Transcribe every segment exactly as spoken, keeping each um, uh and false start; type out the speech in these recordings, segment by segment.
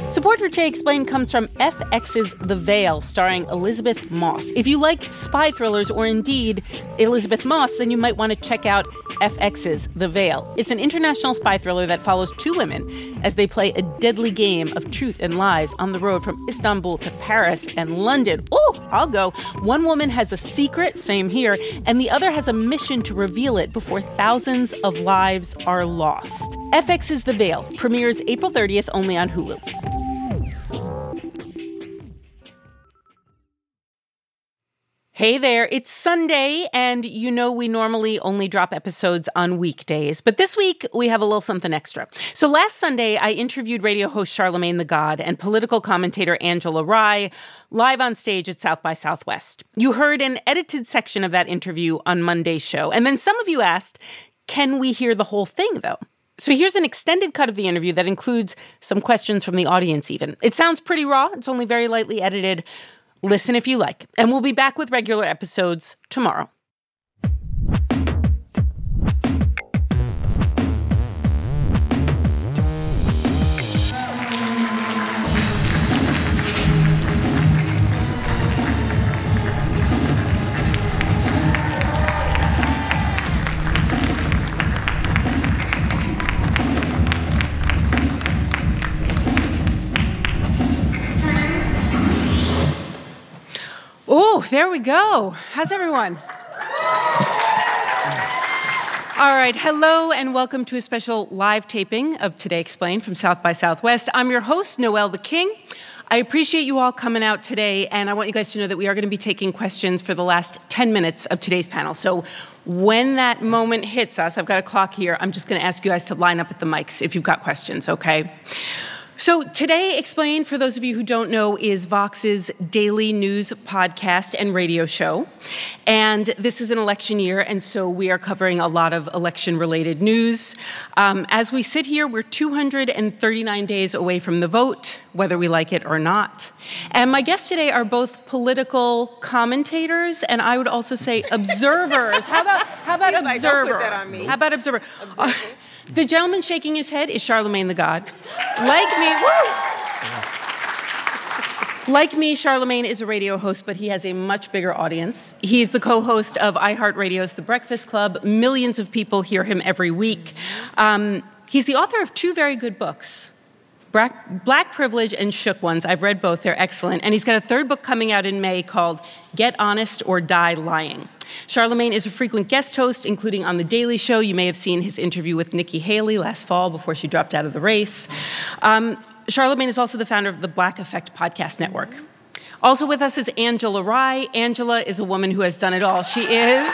Support for Che Explained comes from F X's The Veil, starring Elizabeth Moss. If you like spy thrillers or indeed Elizabeth Moss, then you might want to check out F X's The Veil. It's an international spy thriller that follows two women as they play a deadly game of truth and lies on the road from Istanbul to Paris and London. Oh, I'll go. One woman has a secret, same here, and the other has a mission to reveal it before thousands of lives are lost. F X's The Veil premieres April thirtieth only on Hulu. Hey there, it's Sunday, and you know we normally only drop episodes on weekdays, but this week we have a little something extra. So last Sunday, I interviewed radio host Charlamagne tha God and political commentator Angela Rye live on stage at South by Southwest. You heard an edited section of that interview on Monday's show, and then some of you asked, can we hear the whole thing, though? So here's an extended cut of the interview that includes some questions from the audience even. It sounds pretty raw. It's only very lightly edited. Listen if you like. And we'll be back with regular episodes tomorrow. Oh, there we go. How's everyone? All right. Hello and welcome to a special live taping of Today Explained from South by Southwest. I'm your host, Noelle the King. I appreciate you all coming out today, and I want you guys to know that we are going to be taking questions for the last ten minutes of today's panel. So when that moment hits us, I've got a clock here, I'm just going to ask you guys to line up at the mics if you've got questions, okay? So Today Explained, for those of you who don't know, is Vox's daily news podcast and radio show. And this is an election year, and so we are covering a lot of election-related news. Um, as we sit here, we're two hundred thirty-nine days away from the vote, whether we like it or not. And my guests today are both political commentators, and I would also say observers. How about how about He's observer? Like, don't put that on me. How about observer? Observer. Uh, The gentleman shaking his head is Charlamagne tha God. Like me, woo! Like me, Charlamagne is a radio host, but he has a much bigger audience. He's the co-host of iHeartRadio's The Breakfast Club. Millions of people hear him every week. Um, he's the author of two very good books, Black, Black Privilege and Shook Ones. I've read both. They're excellent. And he's got a third book coming out in May called Get Honest or Die Lying. Charlamagne is a frequent guest host, including on The Daily Show. You may have seen his interview with Nikki Haley last fall before she dropped out of the race. Um, Charlamagne is also the founder of the Black Effect Podcast Network. Also with us is Angela Rye. Angela is a woman who has done it all. She is...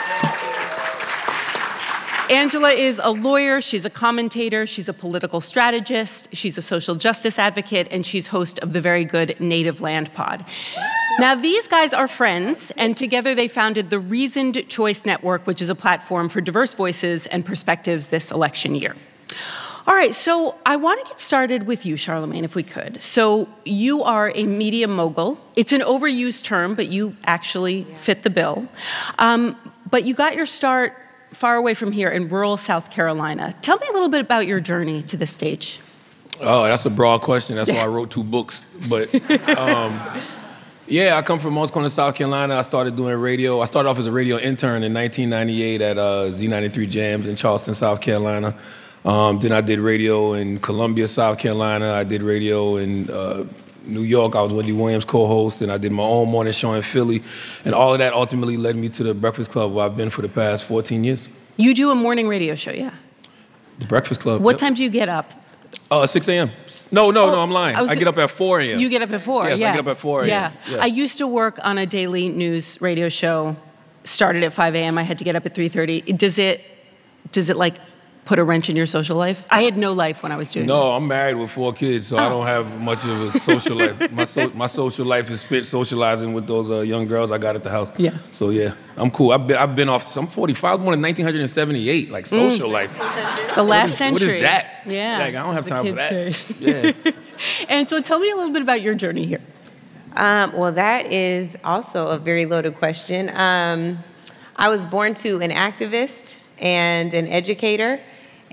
Angela is a lawyer, she's a commentator, she's a political strategist, she's a social justice advocate, and she's host of the very good Native Land Pod. Now, these guys are friends, and together they founded the Reasoned Choice Network, which is a platform for diverse voices and perspectives this election year. All right, so I want to get started with you, Charlamagne, if we could. So you are a media mogul. It's an overused term, but you actually fit the bill. Um, but you got your start far away from here in rural South Carolina. Tell me a little bit about your journey to this stage. Oh, that's a broad question. That's why I wrote two books. But um, yeah, I come from Moss Corner, South Carolina. I started doing radio. I started off as a radio intern in nineteen ninety-eight at uh, Z ninety-three Jams in Charleston, South Carolina. Um, then I did radio in Columbia, South Carolina. I did radio in uh, New York. I was Wendy Williams' co-host, and I did my own morning show in Philly. And all of that ultimately led me to the Breakfast Club, where I've been for the past fourteen years. You do a morning radio show, yeah? The Breakfast Club. What yep. time do you get up? Uh, six a.m. No, no, oh, no, I'm lying. I, I get up at four a.m. You get up at four, yes, yeah. I get up at four a.m. Yeah. Yes. I used to work on a daily news radio show, started at five a.m. I had to get up at three thirty. Does it, does it like put a wrench in your social life? I had no life when I was doing No, it. I'm married with four kids, so oh. I don't have much of a social life. My so, my social life is spent socializing with those uh, young girls I got at the house. Yeah. So yeah, I'm cool. I've been I've been off. I'm forty-five. I was born in nineteen seventy-eight. Like social mm. life. The last what is, century. What is that? Yeah. Like, I don't have time for that. Say. Yeah. And so tell me a little bit about your journey here. Um, well, that is also a very loaded question. Um, I was born to an activist and an educator.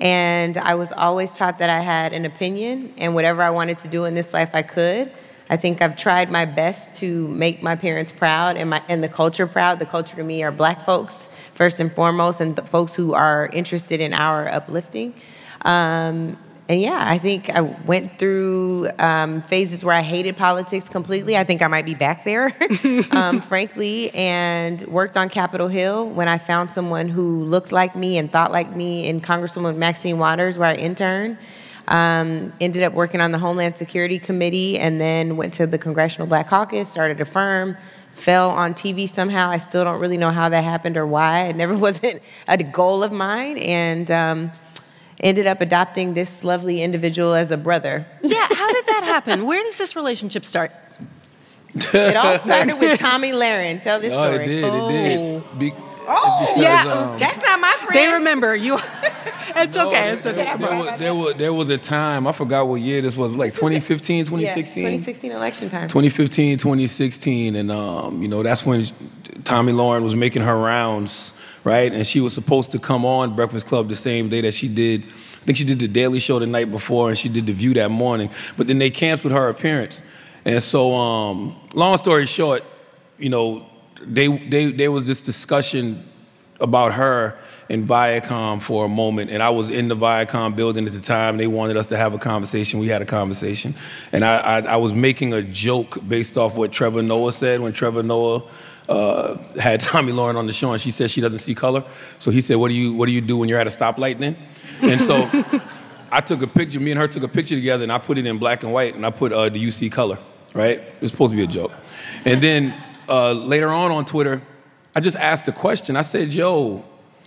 And I was always taught that I had an opinion, and whatever I wanted to do in this life, I could. I think I've tried my best to make my parents proud and my and the culture proud. The culture to me are black folks, first and foremost, and the folks who are interested in our uplifting. Um, and yeah, I think I went through um, phases where I hated politics completely. I think I might be back there, um, frankly, and worked on Capitol Hill when I found someone who looked like me and thought like me in Congresswoman Maxine Waters, where I interned. Um, ended up working on the Homeland Security Committee, and then went to the Congressional Black Caucus, started a firm, fell on T V somehow. I still don't really know how that happened or why. It never wasn't a goal of mine, and um, ended up adopting this lovely individual as a brother. Yeah, how did that happen? Where does this relationship start? It all started with Tomi Lahren. Tell this Oh, story. it did, Oh. it did. Be- Oh, because, yeah, um, that's not my friend. They remember you. It's no, okay. there- It's okay. There, there, was, there, was, there was a time, I forgot what year this was, like twenty fifteen, twenty sixteen? Yeah, twenty sixteen election time. twenty fifteen, twenty sixteen, and um, you know, that's when Tomi Lahren was making her rounds, right? And she was supposed to come on Breakfast Club the same day that she did, I think she did the Daily Show the night before, and she did The View that morning, but then they canceled her appearance. And so, um, long story short, you know, they, they, there was this discussion about her in Viacom for a moment, and I was in the Viacom building at the time. They wanted us to have a conversation. We had a conversation, and I, I, I was making a joke based off what Trevor Noah said when Trevor Noah uh, had Tomi Lahren on the show, and she said she doesn't see color. So he said, "What do you What do you do when you're at a stoplight then?" And so I took a picture. Me and her took a picture together, and I put it in black and white, and I put, uh, "Do you see color?" Right? It was supposed to be a joke. And then uh, later on on Twitter, I just asked a question. I said, "Yo,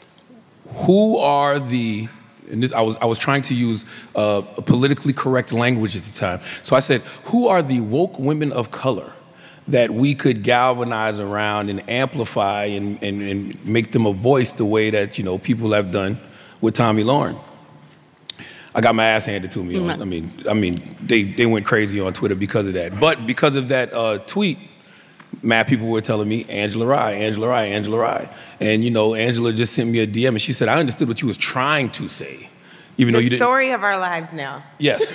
who are the?" And this, I was I was trying to use uh, a politically correct language at the time. So I said, "Who are the woke women of color that we could galvanize around and amplify and, and, and make them a voice the way that, you know, people have done with Tomi Lahren?" I got my ass handed to me. On, I mean, I mean, they they went crazy on Twitter because of that. But because of that uh, tweet, mad people were telling me, Angela Rye, Angela Rye, Angela Rye. And, you know, Angela just sent me a D M, and she said, "I understood what you was trying to say." Even though The you didn't. story of our lives now. Yes.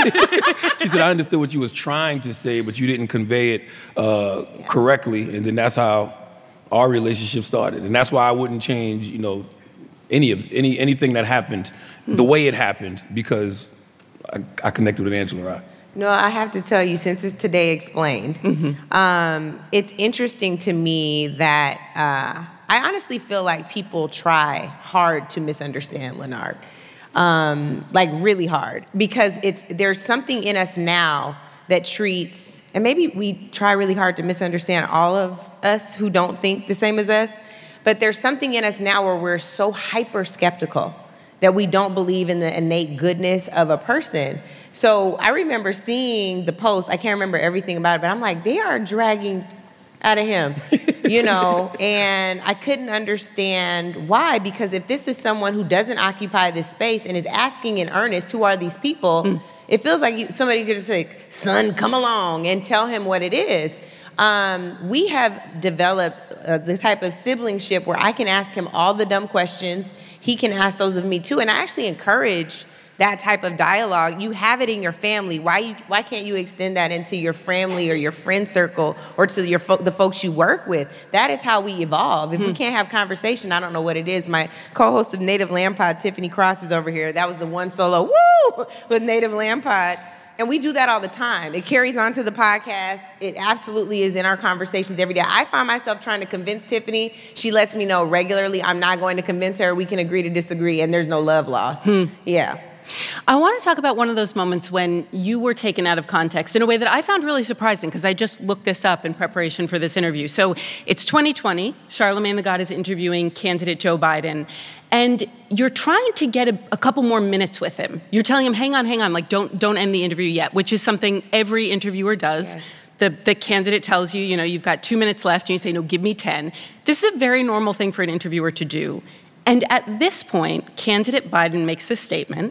She said, "I understood what you was trying to say, but you didn't convey it uh, Yeah. correctly." And then that's how our relationship started. And that's why I wouldn't change, you know, any of any anything that happened the way it happened, because I, I connected with Angela Rye. No, I have to tell you, since it's Today Explained, mm-hmm. um, it's interesting to me that uh, I honestly feel like people try hard to misunderstand Leonard, um, like really hard, because it's there's something in us now that treats, and maybe we try really hard to misunderstand all of us who don't think the same as us, but there's something in us now where we're so hyper skeptical that we don't believe in the innate goodness of a person. So I remember seeing the post, I can't remember everything about it, but I'm like, they are dragging out of him, you know, and I couldn't understand why, because if this is someone who doesn't occupy this space and is asking in earnest, who are these people, mm. it feels like you, somebody could just say, "Son, come along," and tell him what it is. Um, we have developed uh, the type of siblingship where I can ask him all the dumb questions, he can ask those of me too, and I actually encourage that type of dialogue. You have it in your family. Why you, why can't you extend that into your family or your friend circle or to your fo- the folks you work with? That is how we evolve. If mm-hmm. we can't have conversation, I don't know what it is. My co-host of Native Land Pod, Tiffany Cross, is over here. That was the one solo, woo, with Native Land Pod. And we do that all the time. It carries on to the podcast. It absolutely is in our conversations every day. I find myself trying to convince Tiffany. She lets me know regularly I'm not going to convince her. We can agree to disagree, and there's no love lost. Hmm. Yeah. I want to talk about one of those moments when you were taken out of context in a way that I found really surprising, because I just looked this up in preparation for this interview. So it's twenty twenty. Charlamagne tha God is interviewing candidate Joe Biden. And you're trying to get a, a couple more minutes with him. You're telling him, hang on, hang on, like don't don't end the interview yet, which is something every interviewer does. Yes. The, the candidate tells you, you know, you've got two minutes left, and you say, no, give me ten. This is a very normal thing for an interviewer to do. And at this point, candidate Biden makes this statement: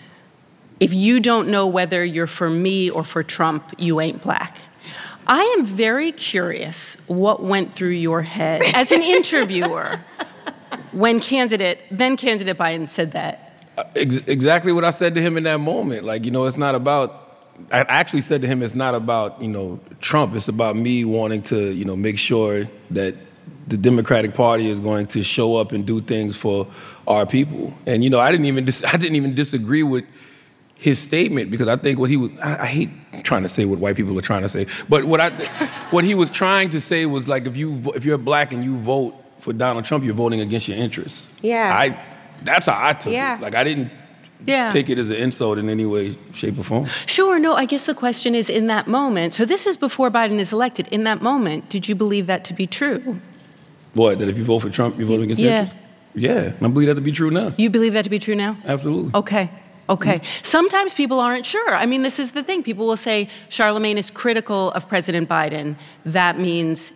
"If you don't know whether you're for me or for Trump, you ain't black." I am very curious what went through your head as an interviewer when candidate, then candidate Biden said that. Ex- exactly what I said to him in that moment. Like, you know, it's not about, I actually said to him, it's not about, you know, Trump. It's about me wanting to, you know, make sure that the Democratic Party is going to show up and do things for our people. And, you know, I didn't even, dis- I didn't even disagree with his statement, because I think what he was, I, I hate trying to say what white people are trying to say, but what I, what he was trying to say was like, if you, if you're black and you vote for Donald Trump, you're voting against your interests. Yeah. I, That's how I took yeah. it. Like, I didn't yeah. take it as an insult in any way, shape, or form. Sure, no, I guess the question is, in that moment, so this is before Biden is elected, in that moment, did you believe that to be true? What, that if you vote for Trump, you vote against yeah. interest? Yeah, and I believe that to be true now. You believe that to be true now? Absolutely. Okay. Okay. Mm-hmm. Sometimes people aren't sure. I mean, this is the thing. People will say Charlemagne is critical of President Biden. That means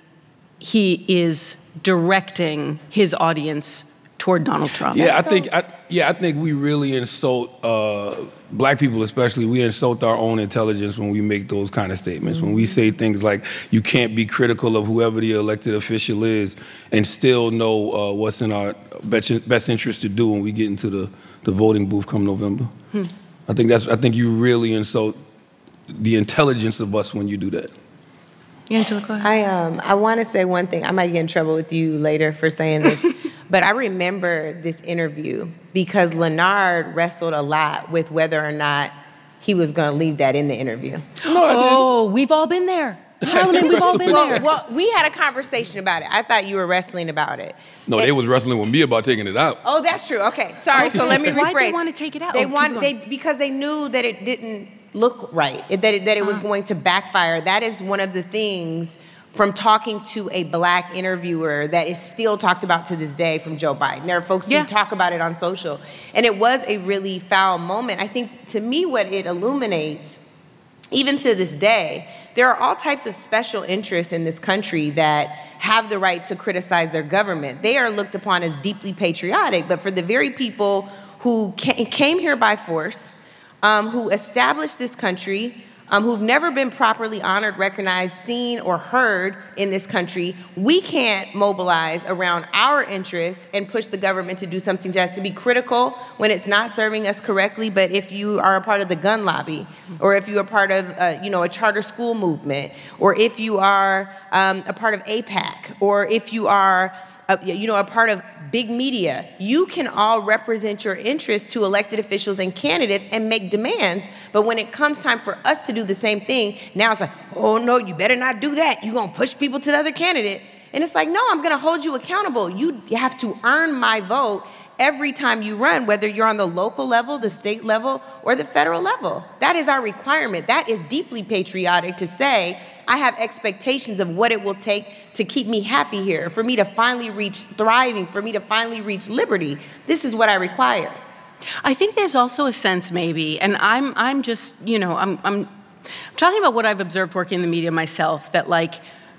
he is directing his audience toward Donald Trump. Yeah, That's I think. so I, yeah, I think we really insult uh, black people, especially. We insult our own intelligence when we make those kind of statements. Mm-hmm. When we say things like, "You can't be critical of whoever the elected official is and still know uh, what's in our best, best interest to do when we get into the, the voting booth come November." Hmm. I think that's. I think you really insult the intelligence of us when you do that. Angela, go ahead. I um I want to say one thing. I might get in trouble with you later for saying this, but I remember this interview because Leonard wrestled a lot with whether or not he was going to leave that in the interview. No, I oh, we've all been there. Charlemagne, we've all been well, there. well, we had a conversation about it. I thought you were wrestling about it. No, and, they was wrestling with me about taking it out. Oh, that's true. Okay, sorry. So let me rephrase. Why did they want to take it out? They oh, want they because they knew that it didn't look right. That it, that it was uh. going to backfire. That is one of the things from talking to a black interviewer that is still talked about to this day from Joe Biden. There are folks yeah. who talk about it on social. And it was a really foul moment. I think, to me, what it illuminates, even to this day, there are all types of special interests in this country that have the right to criticize their government. They are looked upon as deeply patriotic, but for the very people who came here by force, um, who established this country, Um, who've never been properly honored, recognized, seen, or heard in this country, we can't mobilize around our interests and push the government to do something just to be critical when it's not serving us correctly. But if you are a part of the gun lobby, or if you are part of, uh, you know, a charter school movement, or if you are um, a part of AIPAC, or if you are Uh, you know, a part of big media, you can all represent your interests to elected officials and candidates and make demands. But when it comes time for us to do the same thing, now it's like, oh no, you better not do that. You're gonna push people to the other candidate. And it's like, no, I'm gonna hold you accountable. You have to earn my vote every time you run, whether you're on the local level, the state level, or the federal level. That is our requirement. That is deeply patriotic to say, I have expectations of what it will take to keep me happy here, for me to finally reach thriving, for me to finally reach liberty. This is what I require. I think there's also a sense maybe, and I'm I'm just, you know, I'm I'm talking about what I've observed working in the media myself, that like,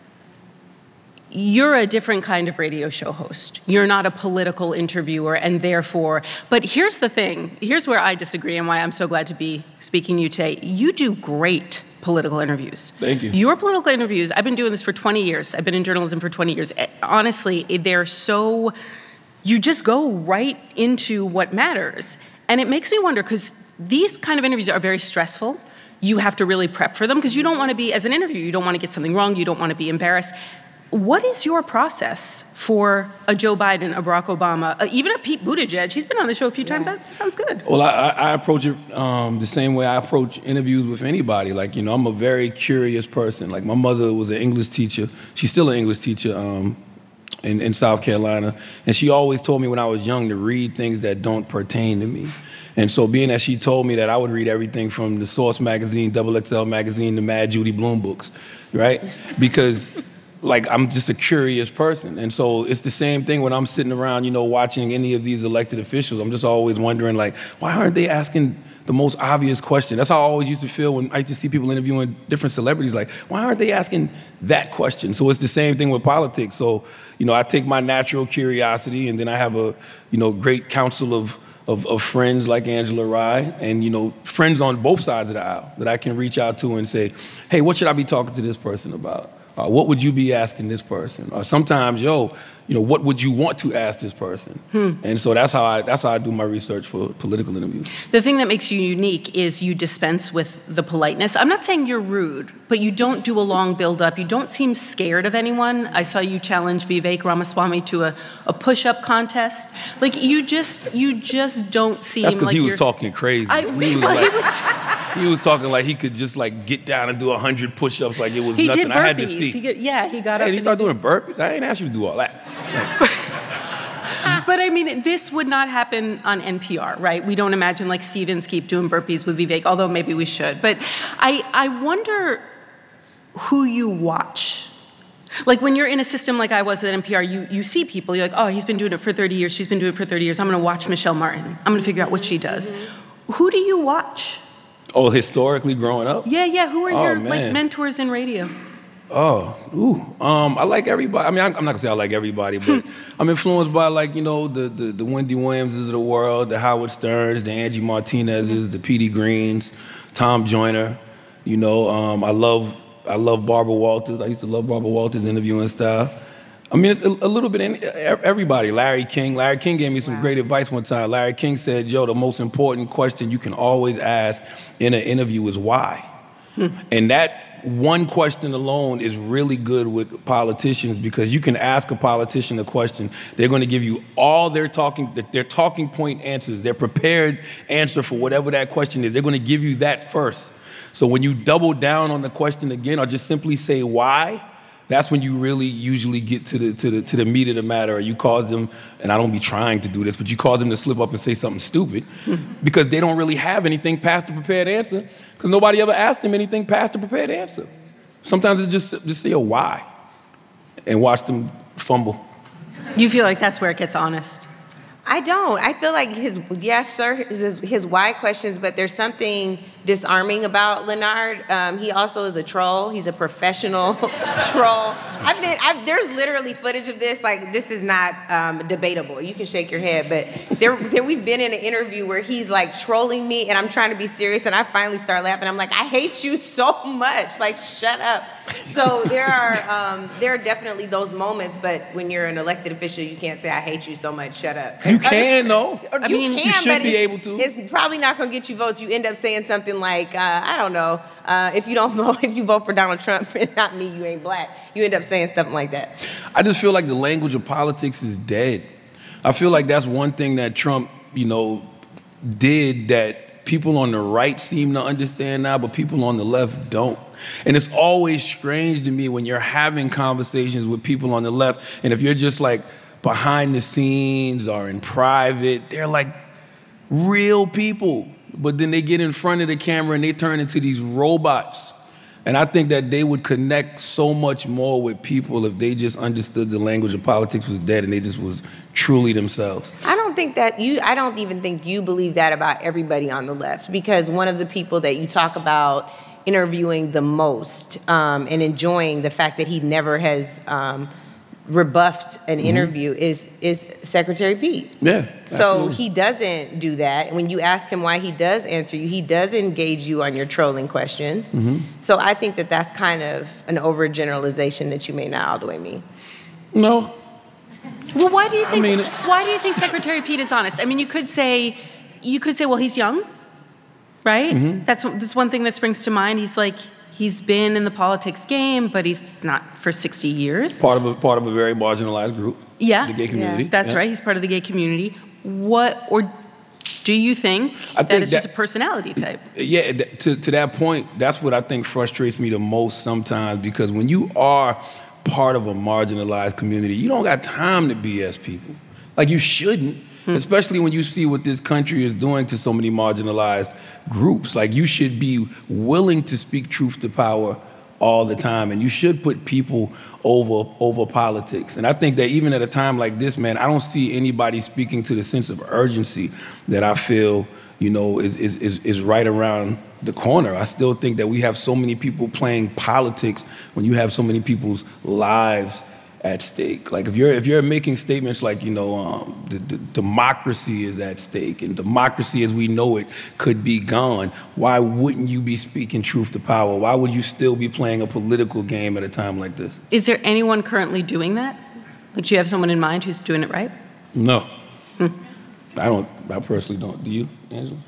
you're a different kind of radio show host. You're not a political interviewer, and therefore, but here's the thing, here's where I disagree and why I'm so glad to be speaking to you today. You do great political interviews. Thank you. Your political interviews, I've been doing this for twenty years. I've been in journalism for twenty years. Honestly, they're so, you just go right into what matters. And it makes me wonder, because these kind of interviews are very stressful. You have to really prep for them, because you don't want to be, as an interviewer, you don't want to get something wrong. You don't want to be embarrassed. What is your process for a Joe Biden, a Barack Obama, uh, even a Pete Buttigieg? He's been on the show a few times. Yeah. That sounds good. Well, I, I approach it um, the same way I approach interviews with anybody. Like, you know, I'm a very curious person. Like, my mother was an English teacher. She's still an English teacher um, in, in South Carolina. And she always told me when I was young to read things that don't pertain to me. And so being that she told me that, I would read everything from the Source magazine, Double X L magazine, the Mad Judy Blume books, right? Because... like, I'm just a curious person. And so it's the same thing when I'm sitting around, you know, watching any of these elected officials. I'm just always wondering, like, why aren't they asking the most obvious question? That's how I always used to feel when I used to see people interviewing different celebrities. Like, why aren't they asking that question? So it's the same thing with politics. So, you know, I take my natural curiosity, and then I have a, you know, great council of, of, of friends like Angela Rye, and, you know, friends on both sides of the aisle that I can reach out to and say, hey, what should I be talking to this person about? Uh, what would you be asking this person? Or sometimes, yo, you know, what would you want to ask this person? Hmm. And so that's how I that's how I do my research for political interviews. The thing that makes you unique is you dispense with the politeness. I'm not saying you're rude, but you don't do a long build-up. You don't seem scared of anyone. I saw you challenge Vivek Ramaswamy to a, a push-up contest. Like you just you just don't seem that's like he you're... was talking crazy. I, he, was well, like, he was... he was talking like he could just like get down and do a hundred push-ups like it was he nothing. Did burpees. I had to see. He get, yeah, he got hey, up. He started doing burpees. I ain't asked you to do all that. But I mean, this would not happen on N P R, right? We don't imagine like Steve Inskeep doing burpees with Vivek, although maybe we should. But I, I wonder who you watch. Like when you're in a system like I was at N P R, you, you see people, you're like, oh, he's been doing it for thirty years, she's been doing it for thirty years, I'm gonna watch Michelle Martin. I'm gonna figure out what she does. Mm-hmm. Who do you watch? Oh, historically growing up? Yeah, yeah, who are oh, your man. like mentors in radio? Oh, ooh, um, I like everybody. I mean, I'm not gonna say I like everybody, but I'm influenced by like, you know, the, the, the Wendy Williamses of the world, the Howard Sterns, the Angie Martinezes, the Petey Greens, Tom Joyner. You know, um, I love I love Barbara Walters. I used to love Barbara Walters' interviewing style. I mean, it's a, a little bit in everybody. Larry King. Larry King gave me some wow. great advice one time. Larry King said, "Yo, the most important question you can always ask in an interview is why." Hmm. And that one question alone is really good with politicians because you can ask a politician a question, they're going to give you all their talking their talking point answers, their prepared answer for whatever that question is. They're going to give you that first. So when you double down on the question again or just simply say why, that's when you really usually get to the to the to the meat of the matter. Or you cause them, and I don't be trying to do this, but you cause them to slip up and say something stupid because they don't really have anything past the prepared answer because nobody ever asked them anything past the prepared answer. Sometimes it's just just say a why and watch them fumble. You feel like that's where it gets honest? I don't. I feel like his, yes, sir, his, his why questions, but there's something disarming about Leonard. Um, he also is a troll. He's a professional troll. I've been, I've, there's literally footage of this. Like, this is not um, debatable. You can shake your head, but there, there, we've been in an interview where he's like trolling me, and I'm trying to be serious, and I finally start laughing. I'm like, I hate you so much. Like, shut up. So there are um, there are definitely those moments, but when you're an elected official, you can't say I hate you so much. Shut up. You can though. I you mean, can, you should be able to. It's probably not going to get you votes. You end up saying something like, uh, I don't know, uh, if you don't vote, if you vote for Donald Trump and not me, you ain't black. You end up saying something like that. I just feel like the language of politics is dead. I feel like that's one thing that Trump, you know, did that people on the right seem to understand now, but people on the left don't. And it's always strange to me when you're having conversations with people on the left, and if you're just like behind the scenes or in private, they're like real people. But then they get in front of the camera and they turn into these robots. And I think that they would connect so much more with people if they just understood the language of politics was dead and they just was truly themselves. I don't think that you, I don't even think you believe that about everybody on the left, because one of the people that you talk about interviewing the most um, and enjoying the fact that he never has um, rebuffed an mm-hmm. interview is is Secretary Pete. Yeah. So absolutely. he doesn't do that. When you ask him why he does answer you, he does engage you on your trolling questions. Mm-hmm. So I think that that's kind of an overgeneralization that you may not all the way mean. No. Well, why do you think? I mean, why do you think Secretary Pete is honest? I mean, you could say, you could say, well, he's young, right? Mm-hmm. That's that's one thing that springs to mind. He's like. He's been in the politics game, but he's not for sixty years. Part of a part of a very marginalized group. Yeah, the gay community. Yeah. That's yeah. right. He's part of the gay community. What or do you think I that think it's that, just a personality type? Yeah, to to that point, that's what I think frustrates me the most sometimes, because when you are part of a marginalized community, you don't got time to B S people. Like you shouldn't. Especially when you see what this country is doing to so many marginalized groups. Like, you should be willing to speak truth to power all the time, and you should put people over over politics. And I think that even at a time like this, man, I don't see anybody speaking to the sense of urgency that I feel, you know, is is is, is right around the corner. I still think that we have so many people playing politics when you have so many people's lives at stake. Like if you're if you're making statements like, you know, um, the, the democracy is at stake and democracy as we know it could be gone, why wouldn't you be speaking truth to power? Why would you still be playing a political game at a time like this? Is there anyone currently doing that? Like, do you have someone in mind who's doing it right? No. Hmm. I don't, I personally don't. Do you, Angela?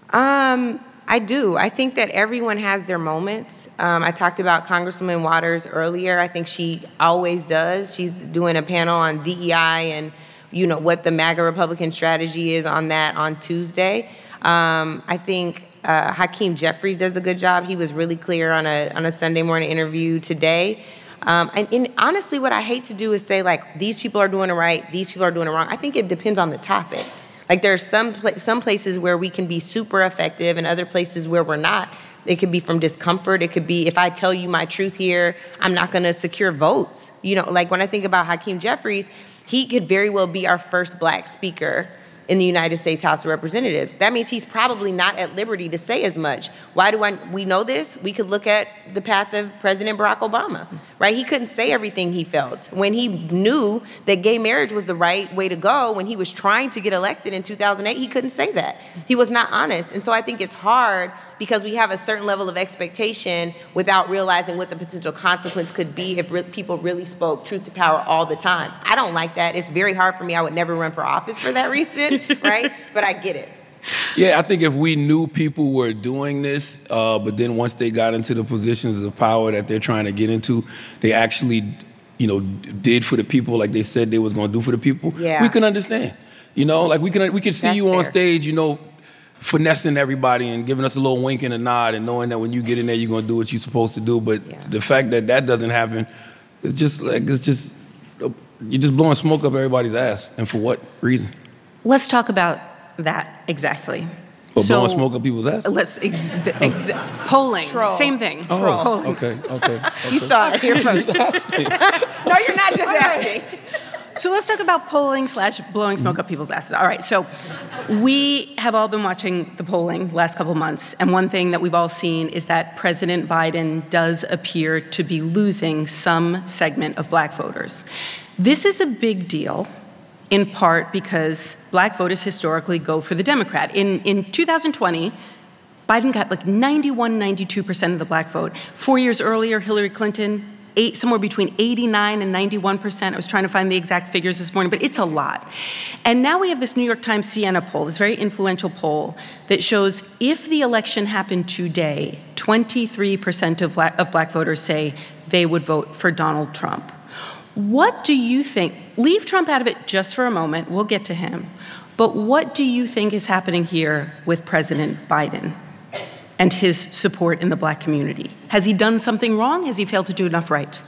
Um, I do. I think that everyone has their moments. Um, I talked about Congresswoman Waters earlier. I think she always does. She's doing a panel on D E I and, you know, what the MAGA Republican strategy is on that on Tuesday. Um, I think uh, Hakeem Jeffries does a good job. He was really clear on a on a Sunday morning interview today. Um, and, and honestly, what I hate to do is say, like, these people are doing it right, these people are doing it wrong. I think it depends on the topic. Like, there are some pla- some places where we can be super effective and other places where we're not. It could be from discomfort. It could be, if I tell you my truth here, I'm not going to secure votes. You know, like when I think about Hakeem Jeffries, he could very well be our first black speaker in the United States House of Representatives. That means he's probably not at liberty to say as much. Why do I, we know this? We could look at the path of President Barack Obama, right? He couldn't say everything he felt. When he knew that gay marriage was the right way to go, when he was trying to get elected in two thousand eight, he couldn't say that. He was not honest. And so I think it's hard because we have a certain level of expectation without realizing what the potential consequence could be if re- people really spoke truth to power all the time. I don't like that. It's very hard for me. I would never run for office for that reason, right? But I get it. Yeah, I think if we knew people were doing this, uh, but then once they got into the positions of power that they're trying to get into, they actually, you know, did for the people like they said they was going to do for the people, yeah. we can understand. You know, like we can we can see That's you fair. on stage, you know, finessing everybody and giving us a little wink and a nod and knowing that when you get in there, you're going to do what you're supposed to do. But Yeah. the fact that that doesn't happen, it's just like, it's just, you're just blowing smoke up everybody's ass. And for what reason? Let's talk about that exactly. For So- blowing smoke up people's ass? Let's ex- ex- polling, Troll. same thing. Oh, Polling. okay, okay. okay. You saw it here first. No, you're not just asking. So let's talk about polling slash blowing smoke up people's asses. All right, so we have all been watching the polling the last couple of months, and one thing that we've all seen is that President Biden does appear to be losing some segment of black voters. This is a big deal, in part because black voters historically go for the Democrat. In, in two thousand twenty, Biden got like ninety-one, ninety-two percent of the black vote. Four years earlier, Hillary Clinton, Eight, somewhere between eighty-nine and ninety-one percent. I was trying to find the exact figures this morning, but it's a lot. And now we have this New York Times Siena poll, this very influential poll that shows if the election happened today, twenty-three percent of black, of black voters say they would vote for Donald Trump. What do you think? Leave Trump out of it just for a moment. We'll get to him. But what do you think is happening here with President Biden and his support in the black community? Has he done something wrong? Has he failed to do enough right?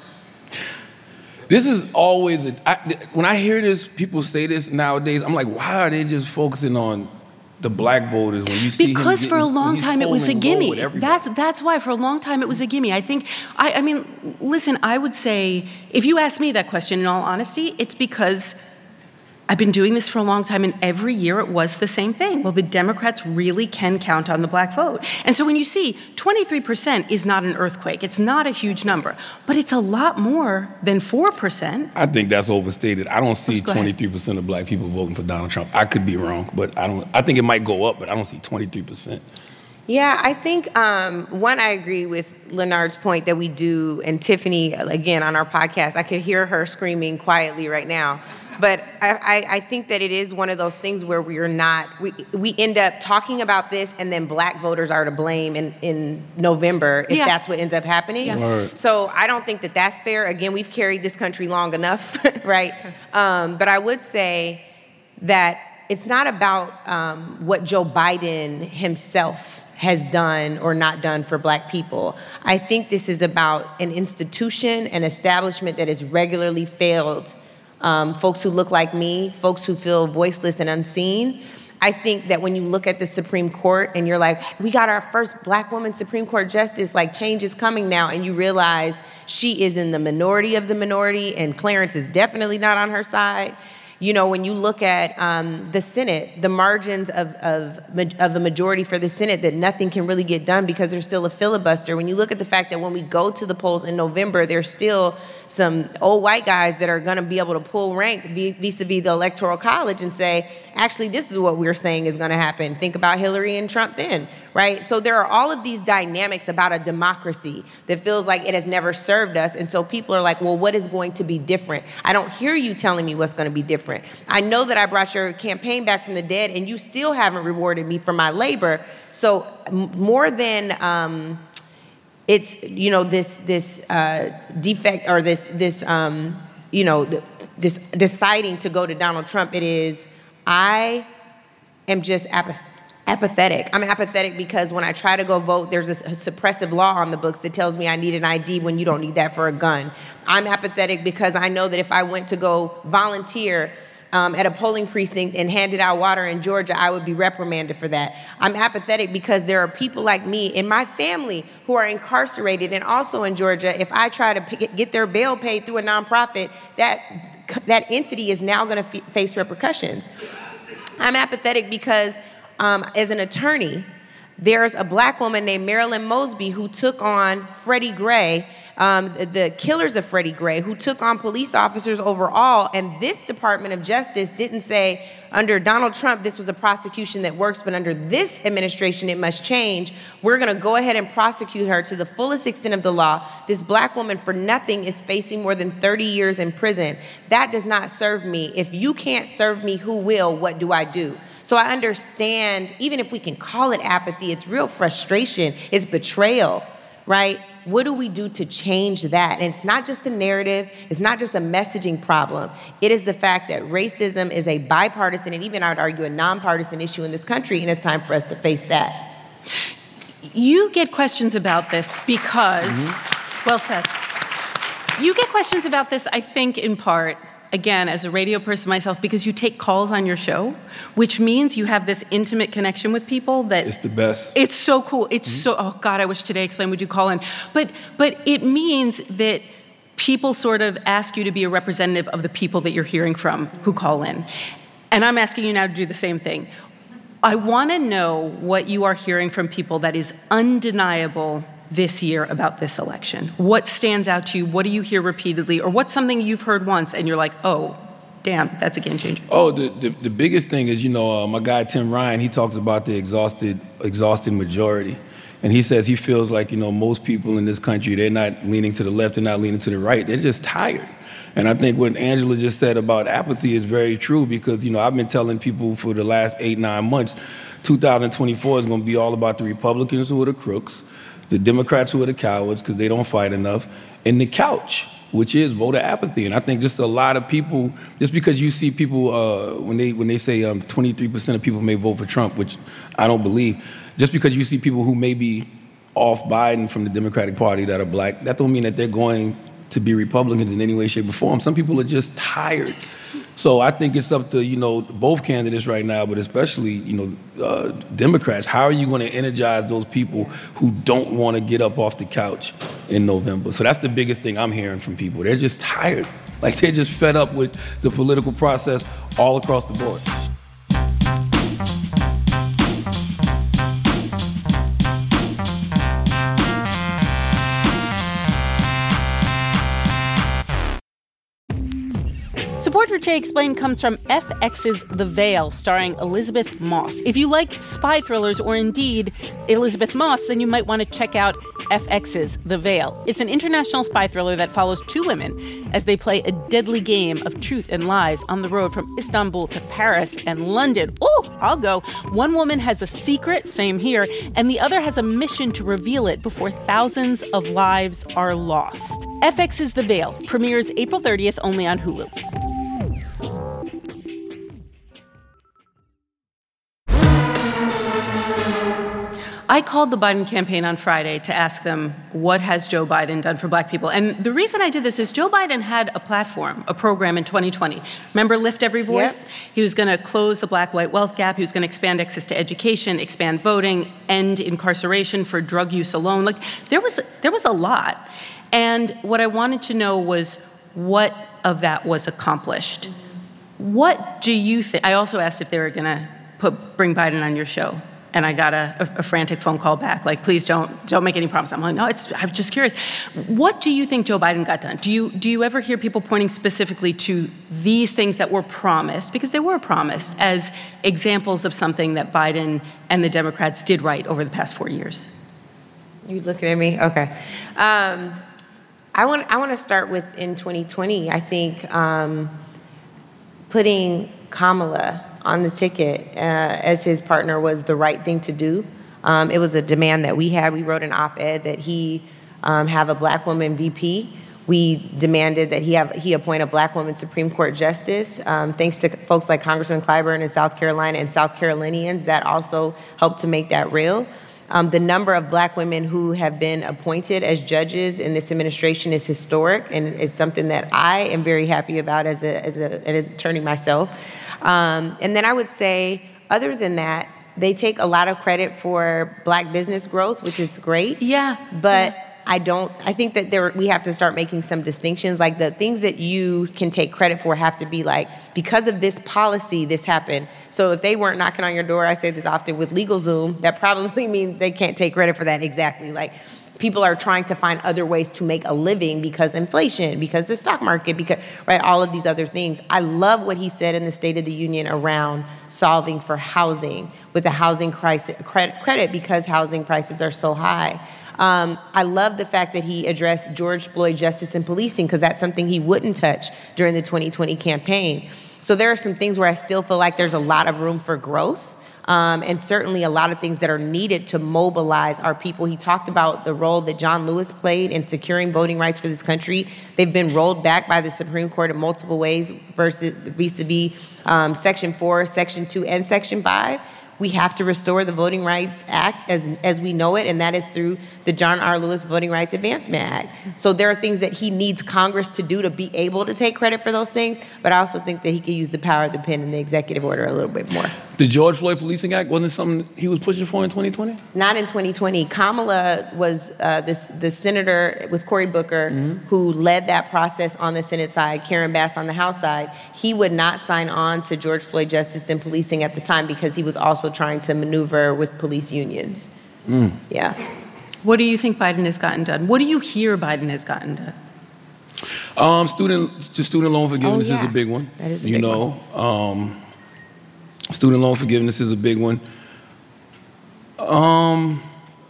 This is always, a, I, when I hear this, people say this nowadays, I'm like, why are they just focusing on the black voters when you see him Because for a getting- long he's time it was a polling low gimme. with everybody. That's that's why for a long time it was a gimme. I think, I, I mean, listen, I would say, if you ask me that question in all honesty, it's because I've been doing this for a long time, and every year it was the same thing. Well, the Democrats really can count on the black vote. And so when you see twenty-three percent is not an earthquake, it's not a huge number, but it's a lot more than four percent. I think that's overstated. I don't see Go ahead. twenty-three percent of black people voting for Donald Trump. I could be wrong, but I don't. I think it might go up, but I don't see twenty-three percent. Yeah, I think, um, one, I agree with Leonard's point that we do, and Tiffany, again, on our podcast, I could hear her screaming quietly right now. But I, I, I think that it is one of those things where we are not, we, we end up talking about this, and then black voters are to blame in, in November if Yeah. that's what ends up happening. Yeah. Word. So I don't think that that's fair. Again, we've carried this country long enough, right? Um, but I would say that it's not about um, what Joe Biden himself has done or not done for black people. I think this is about an institution, an establishment that has regularly failed um, folks who look like me, folks who feel voiceless and unseen. I think that when you look at the Supreme Court and you're like, we got our first black woman Supreme Court justice, like change is coming now, and you realize she is in the minority of the minority, and Clarence is definitely not on her side. You know, when you look at um, the Senate, the margins of, of, of the majority for the Senate, that nothing can really get done because there's still a filibuster. When you look at the fact that when we go to the polls in November, there's still some old white guys that are going to be able to pull rank vis-a-vis the Electoral College and say, actually, this is what we're saying is going to happen. Think about Hillary and Trump then, right? So there are all of these dynamics about a democracy that feels like it has never served us. And so people are like, well, what is going to be different? I don't hear you telling me what's going to be different. I know that I brought your campaign back from the dead, and you still haven't rewarded me for my labor. So m- more than um, it's, you know, this this uh, defect or this this um, you know th- this deciding to go to Donald Trump, it is I am just apathetic. Apathetic. I'm apathetic because when I try to go vote, there's a, a suppressive law on the books that tells me I need an I D when you don't need that for a gun. I'm apathetic because I know that if I went to go volunteer um, at a polling precinct and handed out water in Georgia, I would be reprimanded for that. I'm apathetic because there are people like me in my family who are incarcerated, and also in Georgia, if I try to p- get their bail paid through a nonprofit, that that entity is now going to f- face repercussions. I'm apathetic because Um, as an attorney, there's a black woman named Marilyn Mosby who took on Freddie Gray, um, the killers of Freddie Gray, who took on police officers overall. And this Department of Justice didn't say, under Donald Trump, this was a prosecution that works, but under this administration, it must change. We're going to go ahead and prosecute her to the fullest extent of the law. This black woman, for nothing, is facing more than thirty years in prison. That does not serve me. If you can't serve me, who will? What do I do? So I understand, even if we can call it apathy, it's real frustration, it's betrayal, right? What do we do to change that? And it's not just a narrative, it's not just a messaging problem. It is the fact that racism is a bipartisan, and even I would argue a nonpartisan issue in this country, and it's time for us to face that. You get questions about this because, mm-hmm. well said. You get questions about this, I think, in part, again, as a radio person myself, because you take calls on your show, which means you have this intimate connection with people that... It's the best. It's so cool. It's mm-hmm. so... Oh, God, I wish Today Explained would do call in. But, but it means that people sort of ask you to be a representative of the people that you're hearing from who call in. And I'm asking you now to do the same thing. I want to know what you are hearing from people that is undeniable this year about this election. What stands out to you? What do you hear repeatedly? Or what's something you've heard once and you're like, oh, damn, that's a game changer? Oh, the, the, the biggest thing is, you know, uh, my guy Tim Ryan, he talks about the exhausted, exhausted majority. And he says he feels like, you know, most people in this country, they're not leaning to the left, they're not leaning to the right. They're just tired. And I think what Angela just said about apathy is very true because, you know, I've been telling people for the last eight, nine months, two thousand twenty-four is going to be all about the Republicans who are the crooks, the Democrats who are the cowards because they don't fight enough, and the couch, which is voter apathy. And I think just a lot of people, just because you see people, uh, when they when they say um, twenty-three percent of people may vote for Trump, which I don't believe, just because you see people who may be off Biden from the Democratic Party that are black, that don't mean that they're going to be Republicans in any way, shape, or form. Some people are just tired. So I think it's up to, you know, both candidates right now, but especially, you know, uh, Democrats. How are you going to energize those people who don't want to get up off the couch in November? So that's the biggest thing I'm hearing from people. They're just tired. Like they're just fed up with the political process all across the board. Support for Today Explained comes from F X's The Veil, starring Elizabeth Moss. If you like spy thrillers or indeed Elizabeth Moss, then you might want to check out F X's The Veil. It's an international spy thriller that follows two women as they play a deadly game of truth and lies on the road from Istanbul to Paris and London. Oh, I'll go. One woman has a secret, same here, and the other has a mission to reveal it before thousands of lives are lost. F X's The Veil premieres April thirtieth only on Hulu. I called the Biden campaign on Friday to ask them, what has Joe Biden done for black people? And the reason I did this is Joe Biden had a platform, a program in twenty twenty. Remember Lift Every Voice? Yep. He was going to close the black-white wealth gap. He was going to expand access to education, expand voting, end incarceration for drug use alone. Like there was, there was a lot. And what I wanted to know was what of that was accomplished. What do you think? I also asked if they were going to put bring Biden on your show, and I got a, a, a frantic phone call back, like, please don't don't make any promises. I'm like, no, it's. I'm just curious. What do you think Joe Biden got done? Do you do you ever hear people pointing specifically to these things that were promised, because they were promised, as examples of something that Biden and the Democrats did right over the past four years? You looking at me? Okay. Um, I want I want to start with in twenty twenty. I think um, putting Kamala on the ticket uh, as his partner was the right thing to do. Um, it was a demand that we had. We wrote an op-ed that he um, have a black woman V P. We demanded that he have he appoint a black woman Supreme Court justice. Um, thanks to folks like Congressman Clyburn in South Carolina and South Carolinians that also helped to make that real. Um, the number of black women who have been appointed as judges in this administration is historic, and is something that I am very happy about as a as a as an attorney myself. Um, and then I would say, other than that, they take a lot of credit for black business growth, which is great. Yeah. But yeah. I don't, I think that there we have to start making some distinctions. Like, the things that you can take credit for have to be like, because of this policy, this happened. So if they weren't knocking on your door, I say this often with LegalZoom, that probably means they can't take credit for that exactly. Like, people are trying to find other ways to make a living because inflation, because the stock market, because, right, all of these other things. I love what he said in the State of the Union around solving for housing with the housing crisis credit, credit because housing prices are so high. Um, I love the fact that he addressed George Floyd justice and policing, because that's something he wouldn't touch during the twenty twenty campaign. So there are some things where I still feel like there's a lot of room for growth. Um, and certainly a lot of things that are needed to mobilize our people. He talked about the role that John Lewis played in securing voting rights for this country. They've been rolled back by the Supreme Court in multiple ways versus vis-a-vis um, Section four, Section two, and Section five. We have to restore the Voting Rights Act as as we know it, and that is through the John R. Lewis Voting Rights Advancement Act. So there are things that he needs Congress to do to be able to take credit for those things, but I also think that he could use the power of the pen in the executive order a little bit more. The George Floyd Policing Act wasn't something he was pushing for in twenty twenty? Not in twenty twenty. Kamala was uh, this, the senator with Cory Booker mm-hmm. who led that process on the Senate side, Karen Bass on the House side. He would not sign on to George Floyd justice and policing at the time because he was also trying to maneuver with police unions. Mm. Yeah. What do you think Biden has gotten done? What do you hear Biden has gotten done? Um, student, just student loan forgiveness oh, yeah. is a big one. That is a you big know, one. Um, student loan forgiveness is a big one. Um,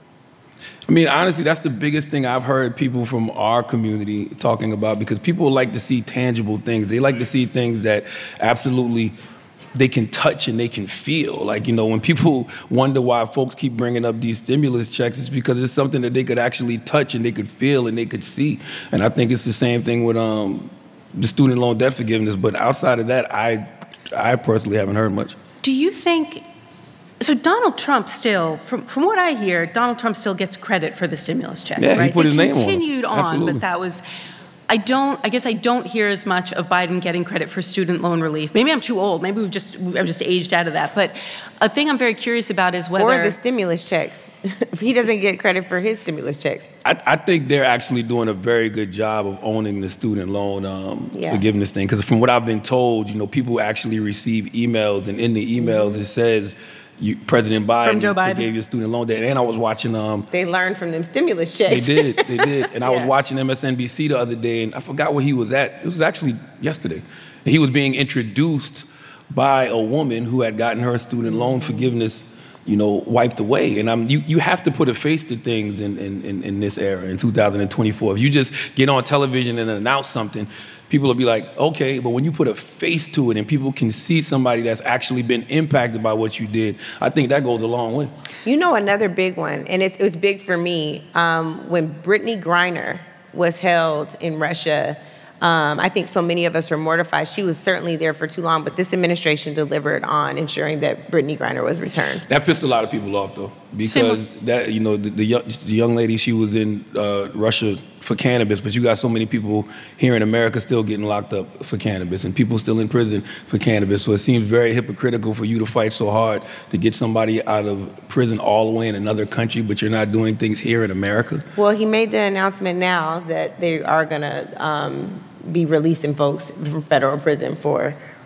I mean, honestly, that's the biggest thing I've heard people from our community talking about, because people like to see tangible things. They like to see things that absolutely they can touch and they can feel. Like, you know, when people wonder why folks keep bringing up these stimulus checks, it's because it's something that they could actually touch and they could feel and they could see. And I think it's the same thing with um, the student loan debt forgiveness. But outside of that, I, I personally haven't heard much. Do you think, so Donald Trump still, from, from what I hear, Donald Trump still gets credit for the stimulus checks, yeah, right? He put they his name on it. Continued on, Absolutely. but that was, I don't, I guess I don't hear as much of Biden getting credit for student loan relief. Maybe I'm too old. Maybe we've just, I've just aged out of that. But a thing I'm very curious about is whether... Or the stimulus checks. He doesn't get credit for his stimulus checks. I, I think they're actually doing a very good job of owning the student loan um, yeah. forgiveness thing. Because from what I've been told, you know, people actually receive emails, and in the emails mm-hmm. it says, You, President Biden, from Joe Biden forgave your student loan debt. And I was watching... Um, they learned from them stimulus checks. They did, they did. And I yeah. was watching M S N B C the other day, and I forgot where he was at. It was actually yesterday. He was being introduced by a woman who had gotten her student loan forgiveness, you know, wiped away. And I'm, you, you have to put a face to things in, in, in this era, in two thousand twenty-four. If you just get on television and announce something, people will be like, okay, but when you put a face to it and people can see somebody that's actually been impacted by what you did, I think that goes a long way. You know, another big one, and it's, it was big for me, um, when Brittany Griner was held in Russia. Um, I think so many of us were mortified. She was certainly there for too long, but this administration delivered on ensuring that Brittany Griner was returned. That pissed a lot of people off, though, because that you know the, the, young, the young lady, she was in uh, Russia for cannabis, but you got so many people here in America still getting locked up for cannabis, and people still in prison for cannabis. So it seems very hypocritical for you to fight so hard to get somebody out of prison all the way in another country, but you're not doing things here in America. Well, he made the announcement now that they are going to um, be releasing folks from federal prison for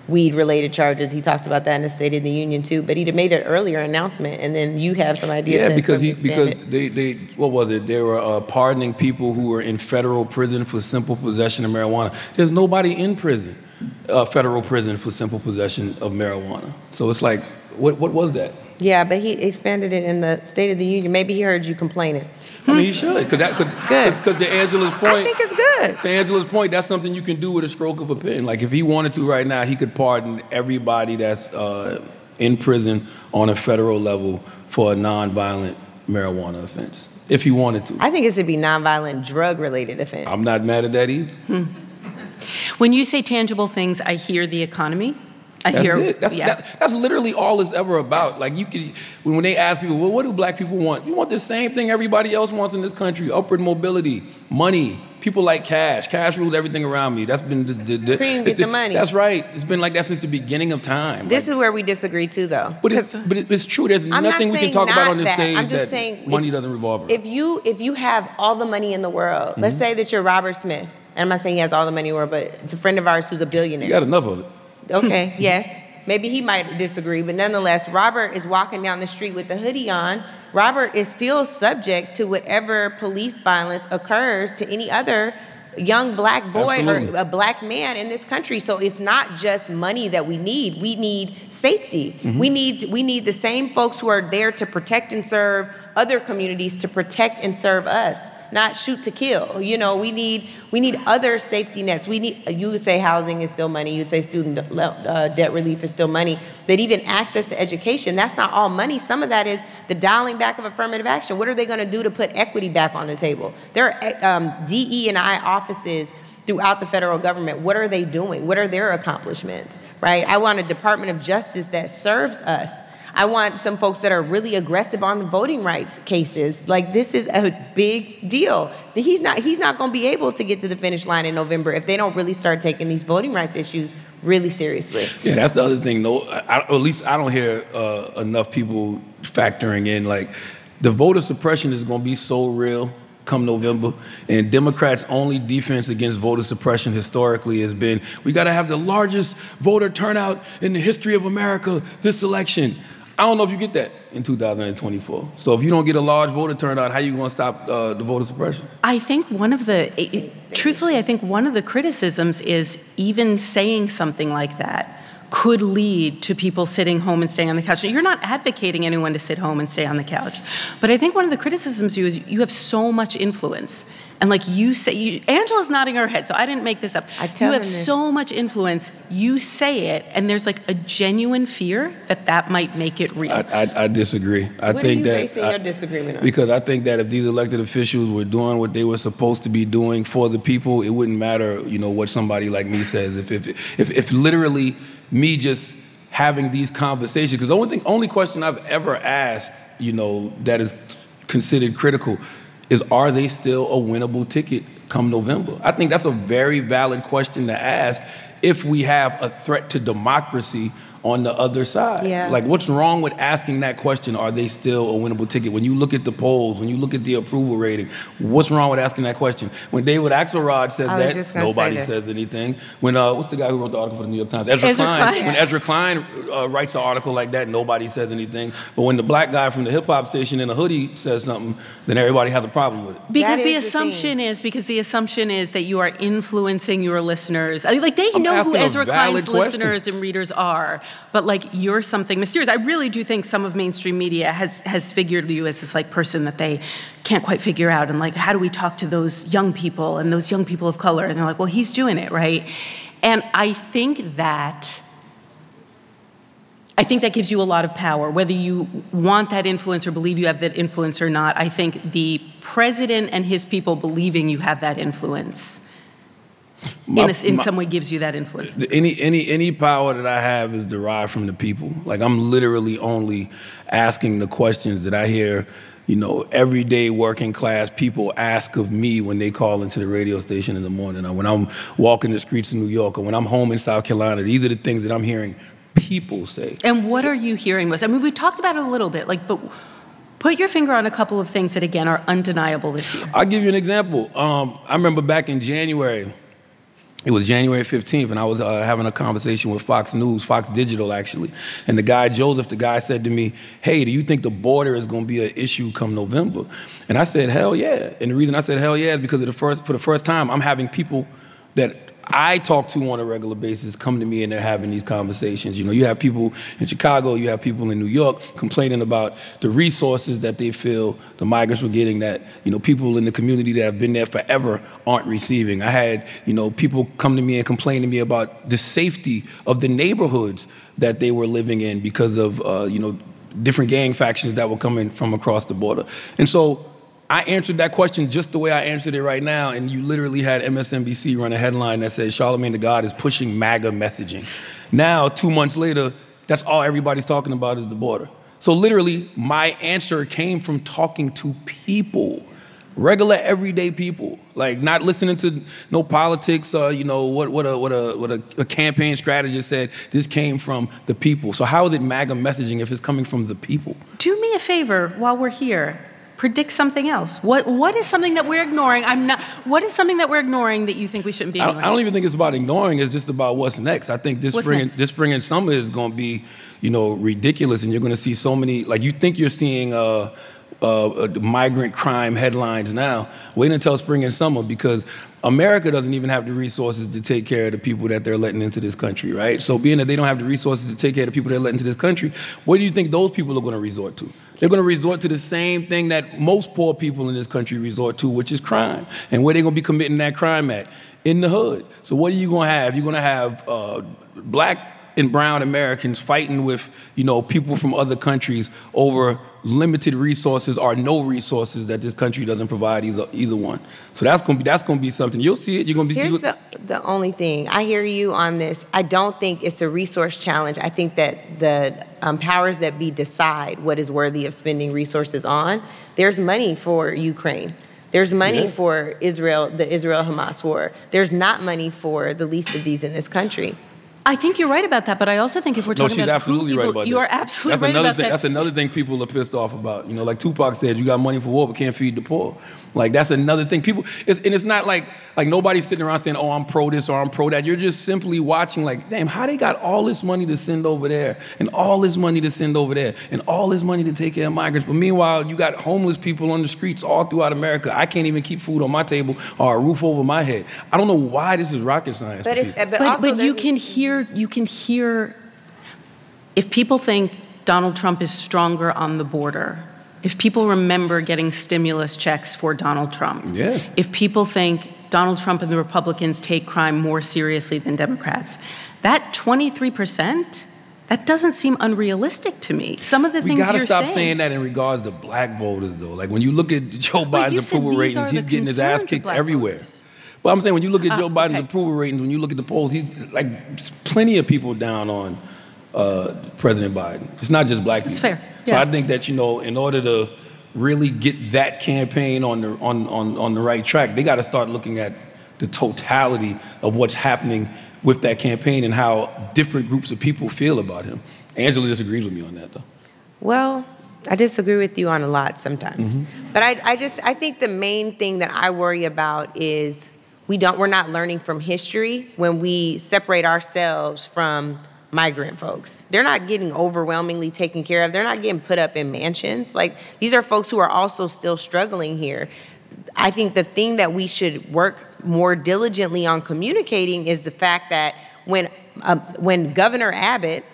weed-related charges. He talked about that in the State of the Union too, but he made an earlier announcement, and then you have some ideas. Yeah, because he because it. they, they what was it? They were uh, pardoning people who were in federal prison for simple possession of marijuana. There's nobody in prison, uh, federal prison for simple possession of marijuana. So it's like, what what was that? Yeah, but he expanded it in the State of the Union. Maybe he heard you complaining. I mean, he should, because that could, good. Because to Angela's point, I think it's good. To Angela's point, that's something you can do with a stroke of a pen. Like if he wanted to right now, he could pardon everybody that's uh, in prison on a federal level for a nonviolent marijuana offense, if he wanted to. I think it should be nonviolent drug-related offense. I'm not mad at that either. Hmm. When you say tangible things, I hear the economy. I that's hear, it. That's, yeah. that, that's literally all it's ever about. Like you could, when they ask people, well, what do black people want? You want the same thing everybody else wants in this country: upward mobility, money. People like cash. Cash rules everything around me. That's been the, the, the Cream, get the, the money. That's right. It's been like that since the beginning of time. This like, is where we disagree too, though. But it's but it's true. There's I'm nothing not we can talk saying about on this that. stage I'm just that saying money if, doesn't revolve around. If you if you have all the money in the world, mm-hmm. let's say that you're Robert Smith, and I'm not saying he has all the money in the world, but it's a friend of ours who's a billionaire. You got enough of it. Okay. Yes. Maybe he might disagree, but nonetheless, Robert is walking down the street with the hoodie on. Robert is still subject to whatever police violence occurs to any other young black boy Absolutely. or a black man in this country. So it's not just money that we need. We need safety. Mm-hmm. We need we need the same folks who are there to protect and serve other communities to protect and serve us, not shoot to kill. You know, we need we need other safety nets. We need, you would say housing is still money. You would say student uh, debt relief is still money. But even access to education, that's not all money. Some of that is the dialing back of affirmative action. What are they going to do to put equity back on the table? There are um, D E and I offices throughout the federal government. What are they doing? What are their accomplishments, right? I want a Department of Justice that serves us. I want some folks that are really aggressive on the voting rights cases. Like, this is a big deal. He's not he's not going to be able to get to the finish line in November if they don't really start taking these voting rights issues really seriously. Yeah, that's the other thing. No, I, at least I don't hear uh, enough people factoring in, like, the voter suppression is going to be so real come November, and Democrats' only defense against voter suppression historically has been, we got to have the largest voter turnout in the history of America this election. I don't know if you get that in two thousand twenty-four. So if you don't get a large voter turnout, how are you going to stop uh, the voter suppression? I think one of the, it, truthfully, I think one of the criticisms is even saying something like that could lead to people sitting home and staying on the couch. You're not advocating anyone to sit home and stay on the couch. But I think one of the criticisms you is you have so much influence. And like you say, you, Angela's nodding her head, so I didn't make this up. I tell you have this. so much influence, you say it, and there's like a genuine fear that that might make it real. I, I, I disagree. I what think are you that basing I, your disagreement on? Because I think that if these elected officials were doing what they were supposed to be doing for the people, it wouldn't matter, you know, what somebody like me says. If if if, if literally me just having these conversations, because the only thing, only question I've ever asked, you know, that is considered critical is, are they still a winnable ticket come November? I think that's a very valid question to ask if we have a threat to democracy on the other side. Yeah. Like, what's wrong with asking that question? Are they still a winnable ticket? When you look at the polls, when you look at the approval rating, what's wrong with asking that question? When David Axelrod says I was that, just gonna nobody say that. says anything. When, uh, what's the guy who wrote the article for the New York Times? Ezra, Ezra Klein. Klein. When Ezra Klein uh, writes an article like that, nobody says anything. But when the black guy from the hip hop station in a hoodie says something, then everybody has a problem with it. Because That the is the assumption is because the assumption is that you are influencing your listeners. I mean, like they I'm know who asking a Ezra valid Klein's question. listeners and readers are, but like you're something mysterious. I really do think some of mainstream media has has figured you as this like person that they can't quite figure out, and like how do we talk to those young people and those young people of color? And they're like, well, he's doing it, right? And I think that. I think that gives you a lot of power, whether you want that influence or believe you have that influence or not. I think the president and his people believing you have that influence My- in, a, in my- some way gives you that influence. Any any any power that I have is derived from the people. Like, I'm literally only asking the questions that I hear, you know, everyday working class people ask of me when they call into the radio station in the morning, or when I'm walking the streets of New York, or when I'm home in South Carolina. These are the things that I'm hearing people say. And what are you hearing most? I mean, we talked about it a little bit, like, but put your finger on a couple of things that, again, are undeniable this year. I'll give you an example. Um, I remember back in January, It was January fifteenth, and I was uh, having a conversation with Fox News, Fox Digital, actually. And the guy, Joseph, the guy said to me, hey, do you think the border is going to be an issue come November? And I said, hell yeah. And the reason I said hell yeah is because of the first, for the first time, I'm having people that I talk to on a regular basis come to me and they're having these conversations. You know, you have people in Chicago, you have people in New York complaining about the resources that they feel the migrants were getting that, you know, people in the community that have been there forever aren't receiving. I had, you know, people come to me and complain to me about the safety of the neighborhoods that they were living in because of, uh, you know, different gang factions that were coming from across the border. And so I answered that question just the way I answered it right now, and you literally had M S N B C run a headline that said Charlamagne tha God is pushing MAGA messaging. Now, two months later, that's all everybody's talking about is the border. So literally, my answer came from talking to people, regular, everyday people, like not listening to no politics. Uh, you know what? What a what a what a, a campaign strategist said. This came from the people. So how is it MAGA messaging if it's coming from the people? Do me a favor while we're here. Predict something else. What what is something that we're ignoring? I'm not. What is something that we're ignoring that you think we shouldn't be ignoring? I, I don't even think it's about ignoring. It's just about what's next. I think this what's spring, next? this spring and summer is going to be, you know, ridiculous, and you're going to see so many. Like you think you're seeing uh, uh, migrant crime headlines now. Wait until spring and summer because America doesn't even have the resources to take care of the people that they're letting into this country, right? So being that they don't have the resources to take care of the people they're letting into this country, what do you think those people are going to resort to? They're going to resort to the same thing that most poor people in this country resort to, which is crime. And where they're going to be committing that crime at? In the hood. So what are you going to have? You're going to have uh, black and brown Americans fighting with, you know, people from other countries over limited resources or no resources that this country doesn't provide either either one. So that's going to be that's going to be something. You'll see it. You're going to be. Here's the the only thing. I hear you on this. I don't think it's a resource challenge. I think that the um, powers that be decide what is worthy of spending resources on. There's money for Ukraine. There's money yeah. for Israel, the Israel-Hamas war. There's not money for the least of these in this country. I think you're right about that, but I also think if we're talking no, she's about absolutely people, right about you that. are absolutely that's right another about thing, that. That's another thing people are pissed off about. You know, like Tupac said, you got money for war, but can't feed the poor. Like that's another thing. People, it's, and it's not like like nobody's sitting around saying, "Oh, I'm pro this" or "I'm pro that." You're just simply watching, like, damn, how they got all this money to send over there, and all this money to send over there, and all this money to take care of migrants. But meanwhile, you got homeless people on the streets all throughout America. I can't even keep food on my table or a roof over my head. I don't know why this is rocket science. But it's, but, but, also but you can hear you can hear. If people think Donald Trump is stronger on the border, if people remember getting stimulus checks for Donald Trump, yeah. if people think Donald Trump and the Republicans take crime more seriously than Democrats, that twenty-three percent, that doesn't seem unrealistic to me. Some of the we things gotta you're stop saying, saying that in regards to black voters, though. Like when you look at Joe Biden's approval ratings, he's getting his ass kicked everywhere. Voters. But I'm saying when you look at uh, Joe Biden's okay. approval ratings, when you look at the polls, he's like plenty of people down on uh, President Biden. It's not just black people. That's fair. So yeah. I think that, you know, in order to really get that campaign on the on on, on the right track, they got to start looking at the totality of what's happening with that campaign and how different groups of people feel about him. Angela disagrees with me on that, though. Well, I disagree with you on a lot sometimes. Mm-hmm. But I, I just, I think the main thing that I worry about is we don't, we're not learning from history when we separate ourselves from migrant folks. They're not getting overwhelmingly taken care of. They're not getting put up in mansions. Like, these are folks who are also still struggling here. I think the thing that we should work more diligently on communicating is the fact that when um, when Governor Abbott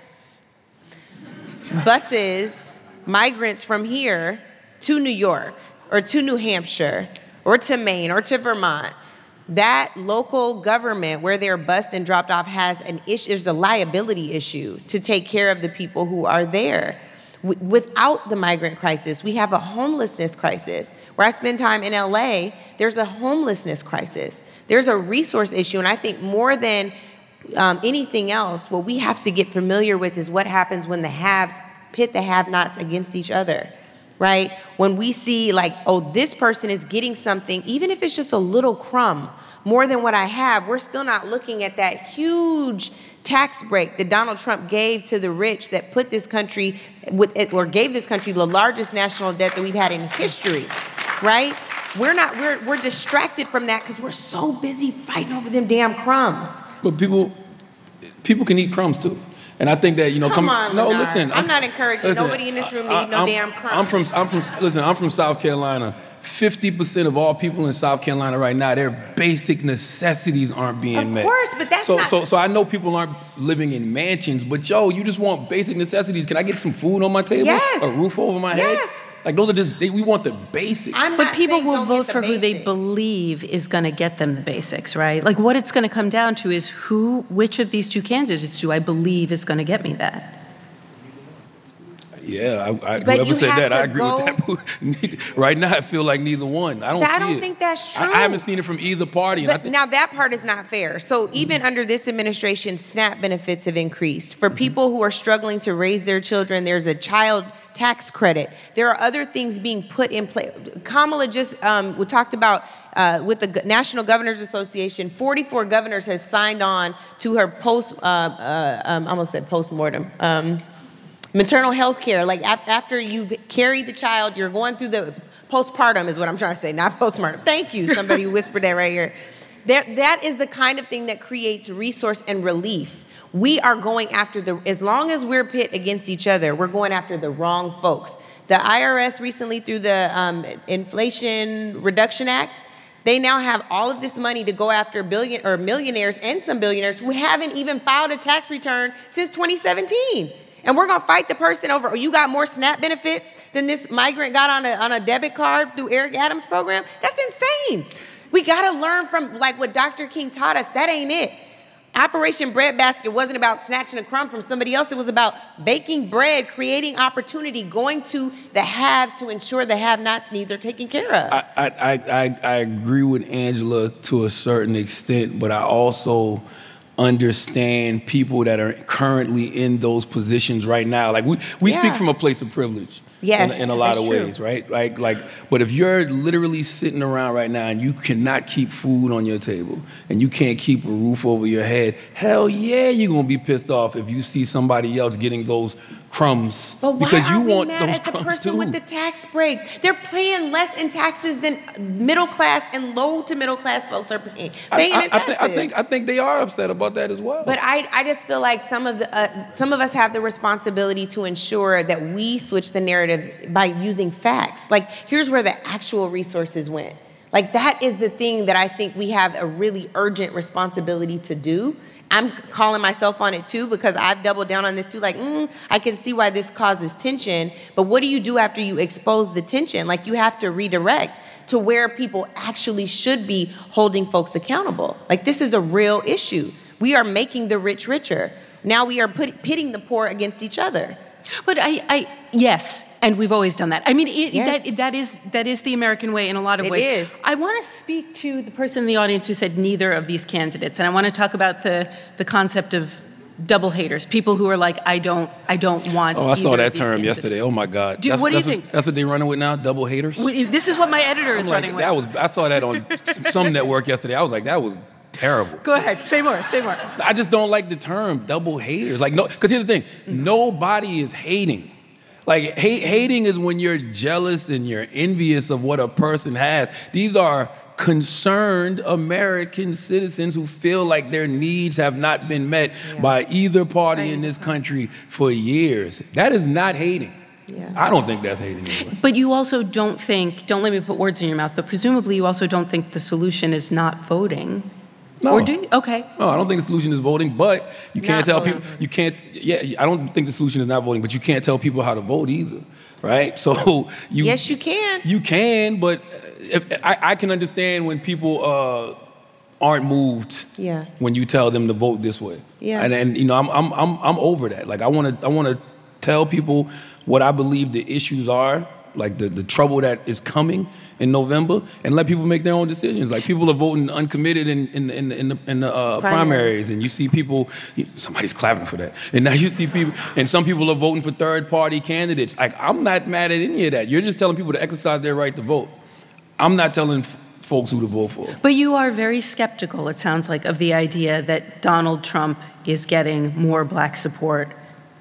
buses migrants from here to New York or to New Hampshire or to Maine or to Vermont, that local government where they're bused and dropped off has an issue, is the liability issue to take care of the people who are there. W- without the migrant crisis, we have a homelessness crisis. Where I spend time in L A, there's a homelessness crisis. There's a resource issue, and I think more than um, anything else, what we have to get familiar with is what happens when the haves pit the have-nots against each other. Right? When we see like, oh, this person is getting something, even if it's just a little crumb, more than what I have, we're still not looking at that huge tax break that Donald Trump gave to the rich that put this country with it, or gave this country the largest national debt that we've had in history, right? we're not, we're, we're distracted from that because we're so busy fighting over them damn crumbs. But people, people can eat crumbs too. And I think that, you know, come, come on, no, Leonard. listen. I'm, I'm not encouraging listen, nobody in this room to I, eat no I'm, damn crumbs. I'm from, I'm from, listen, I'm from South Carolina. fifty percent of all people in South Carolina right now, their basic necessities aren't being of met. Of course, but that's so, not... So, so I know people aren't living in mansions, but yo, you just want basic necessities. Can I get some food on my table? Yes. A roof over my head? Yes. Like, those are just, they, we want the basics. I'm but not people saying will don't vote get the for who they basics. believe is going to get them the basics, right? Like, what it's going to come down to is who, which of these two candidates do I believe is going to get me that? Yeah, I, I, But whoever you said have that, to I agree go- with that. Right now, I feel like neither one. I don't I see don't it. think that's I, true. I haven't seen it from either party. And I But think, now that part is not fair. So even under this administration, SNAP benefits have increased. For people who are struggling to raise their children, there's a child tax credit. There are other things being put in place. Kamala just um, we talked about uh, with the G- National Governors Association, forty-four governors have signed on to her post, uh, uh, um, I almost said postmortem, um, maternal health care. Like ap- after you've carried the child, you're going through the postpartum is what I'm trying to say, not postmortem. Thank you, somebody whispered that right here. That, that is the kind of thing that creates resource and relief. We are going after the, as long as we're pit against each other, we're going after the wrong folks. The I R S recently through the um, Inflation Reduction Act, they now have all of this money to go after billion or millionaires and some billionaires who haven't even filed a tax return since twenty seventeen. And we're gonna fight the person over, oh, you got more SNAP benefits than this migrant got on a, on a debit card through Eric Adams' program? That's insane. We gotta learn from like what Doctor King taught us. That ain't it. Operation Breadbasket wasn't about snatching a crumb from somebody else. It was about baking bread, creating opportunity, going to the haves to ensure the have-nots' needs are taken care of. I, I, I, I agree with Angela to a certain extent, but I also understand people that are currently in those positions right now. Like we, we Yeah. speak from a place of privilege. Yes, in, in a lot that's of true. ways, right? Like, like, but if you're literally sitting around right now and you cannot keep food on your table and you can't keep a roof over your head, hell yeah, you're gonna be pissed off if you see somebody else getting those crumbs But why because are you we want mad those at the crumbs person too. with the tax breaks? They're paying less in taxes than middle class and low to middle class folks are paying. paying I, I, in I, taxes. think, I think I think they are upset about that as well. But I, I just feel like some of the uh, some of us have the responsibility to ensure that we switch the narrative by using facts. Like, here's where the actual resources went. Like, that is the thing that I think we have a really urgent responsibility to do. I'm calling myself on it too because I've doubled down on this too. Like, mm, I can see why this causes tension, but what do you do after you expose the tension? Like, you have to redirect to where people actually should be holding folks accountable. Like, this is a real issue. We are making the rich richer. Now we are put, pitting the poor against each other. But I, I, yes, and we've always done that. I mean, it, Yes. that, that is that is the American way in a lot of It ways. is. I want to speak to the person in the audience who said neither of these candidates, and I want to talk about the the concept of double haters, people who are like, I don't, I don't want. Oh, I saw either that of these term candidates. yesterday. Oh my God! Dude, That's- what do you that's think? That's what they're running with now. Double haters. Well, This is what my editor I'm is like, running with. that was. I saw that on some network yesterday. I was like, that was terrible. Go ahead, say more, say more. I just don't like the term double haters. Like no, because here's the thing: nobody is hating. Like hate, hating is when you're jealous and you're envious of what a person has. These are concerned American citizens who feel like their needs have not been met Yeah. by either party in this country for years. That is not hating. Yeah. I don't think that's hating anyway. But you also don't think, don't let me put words in your mouth, but presumably you also don't think the solution is not voting. No. Or do you? Okay. No, I don't think the solution is voting, but you can't Not tell voting. people, you can't, yeah, I don't think the solution is not voting, but you can't tell people how to vote either, right? So you. Yes, you can. You can, but if, I, I can understand when people uh, aren't moved Yeah. when you tell them to vote this way. Yeah. And, and you know, I'm, I'm, I'm, I'm over that. Like, I want to I want to tell people what I believe the issues are, like the, the trouble that is coming in November, and let people make their own decisions. Like, people are voting uncommitted in in in, in the, in the uh, Primaries. primaries, and you see people. Somebody's clapping for that, and now you see people, and some people are voting for third-party candidates. Like, I'm not mad at any of that. You're just telling people to exercise their right to vote. I'm not telling f- folks who to vote for. But you are very skeptical, it sounds like, of the idea that Donald Trump is getting more black support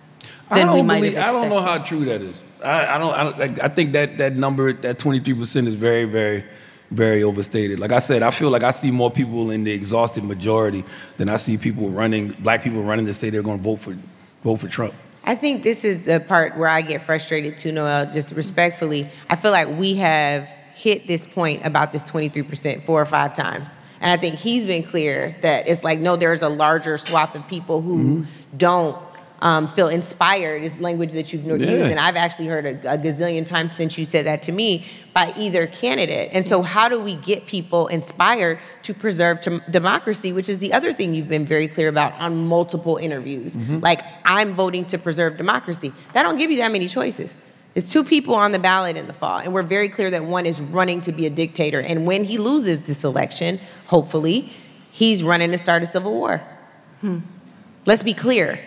I than we don't might believe, have I don't know expected. how true that is. I, I don't. I, don't, I think that that number, that twenty-three percent, is very, very very overstated. Like I said, I feel like I see more people in the exhausted majority than I see people running, black people running to say they're going to vote for vote for Trump. I think this is the part where I get frustrated too, Noel, just respectfully. I feel like we have hit this point about this twenty-three percent four or five times. And I think he's been clear that it's like, no, there's a larger swath of people who mm-hmm. don't um, feel inspired, is language that you've used. Yeah. And I've actually heard a, a gazillion times since you said that to me by either candidate. And so how do we get people inspired to preserve t- democracy, which is the other thing you've been very clear about on multiple interviews. Mm-hmm. Like, I'm voting to preserve democracy. That don't give you that many choices. There's two people on the ballot in the fall, and we're very clear that one is running to be a dictator. And when he loses this election, hopefully, he's running to start a civil war. Hmm. Let's be clear.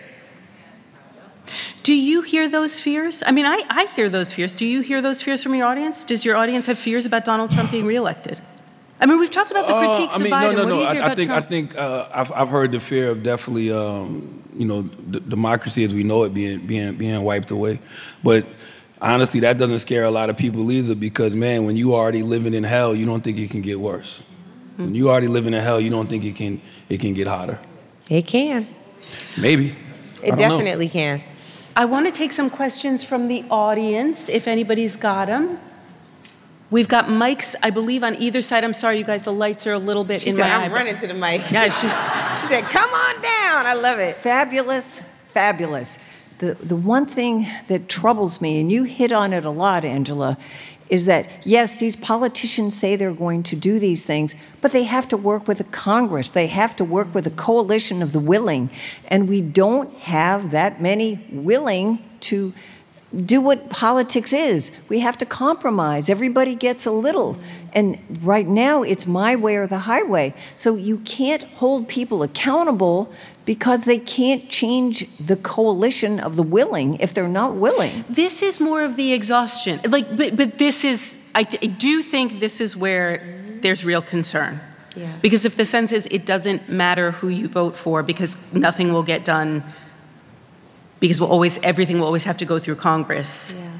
Do you hear those fears? I mean, I, I hear those fears. Do you hear those fears from your audience? Does your audience have fears about Donald Trump being reelected? I mean, we've talked about the critiques uh, I mean, of Biden. No, no, no. What do you hear I, about I think Trump? I think uh, I've I've heard the fear of definitely, um, you know, d- democracy as we know it being being being wiped away. But honestly, that doesn't scare a lot of people either, because man, when you already living in hell, you don't think it can get worse. Mm-hmm. When you already living in hell, you don't think it can it can get hotter. It can. Maybe. It definitely know. can. I want to take some questions from the audience, if anybody's got them. We've got mics, I believe, on either side. I'm sorry, you guys, the lights are a little bit she in said, my I'm eye. running to the mic. Yeah, she, she said, come on down. I love it. Fabulous, fabulous. The, the one thing that troubles me, and you hit on it a lot, Angela, is that, yes, these politicians say they're going to do these things, but they have to work with the Congress. They have to work with a coalition of the willing. And we don't have that many willing to do what politics is. We have to compromise. Everybody gets a little. And right now, it's my way or the highway. So you can't hold people accountable because they can't change the coalition of the willing if they're not willing. This is more of the exhaustion. Like, but, but this is, I, th- I do think this is where there's real concern. Yeah. Because if the sense is it doesn't matter who you vote for because nothing will get done, because we'll always, everything will always have to go through Congress. Yeah.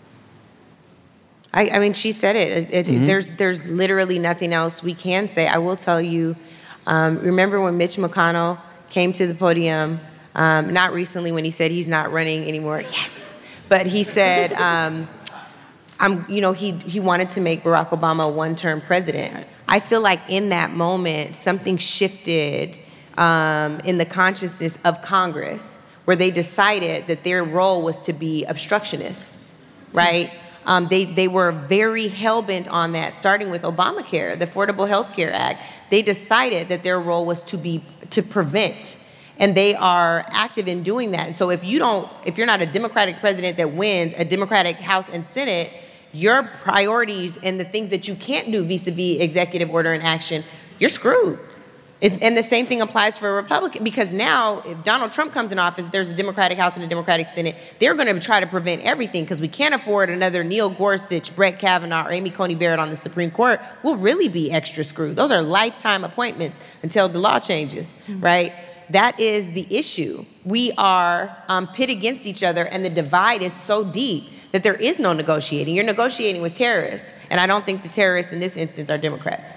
I, I mean, she said it. it, mm-hmm. it there's, there's literally nothing else we can say. I will tell you, um, remember when Mitch McConnell came to the podium, um, not recently when he said he's not running anymore, yes, but he said, um, I'm, you know, he, he wanted to make Barack Obama a one-term president. I feel like in that moment, something shifted um, in the consciousness of Congress, where they decided that their role was to be obstructionists, right? Um, they, they were very hell-bent on that, starting with Obamacare, the Affordable Health Care Act. They decided that their role was to be to prevent, and they are active in doing that. And so if you don't, if you're not a Democratic president that wins a Democratic House and Senate, your priorities and the things that you can't do vis-a-vis executive order and action, you're screwed. It, and the same thing applies for a Republican, because now if Donald Trump comes in office, there's a Democratic House and a Democratic Senate. They're going to try to prevent everything because we can't afford another Neil Gorsuch, Brett Kavanaugh, or Amy Coney Barrett on the Supreme Court. We'll really be extra screwed. Those are lifetime appointments until the law changes, mm-hmm. right? That is the issue. We are um, pit against each other, and the divide is so deep that there is no negotiating. You're negotiating with terrorists, and I don't think the terrorists in this instance are Democrats.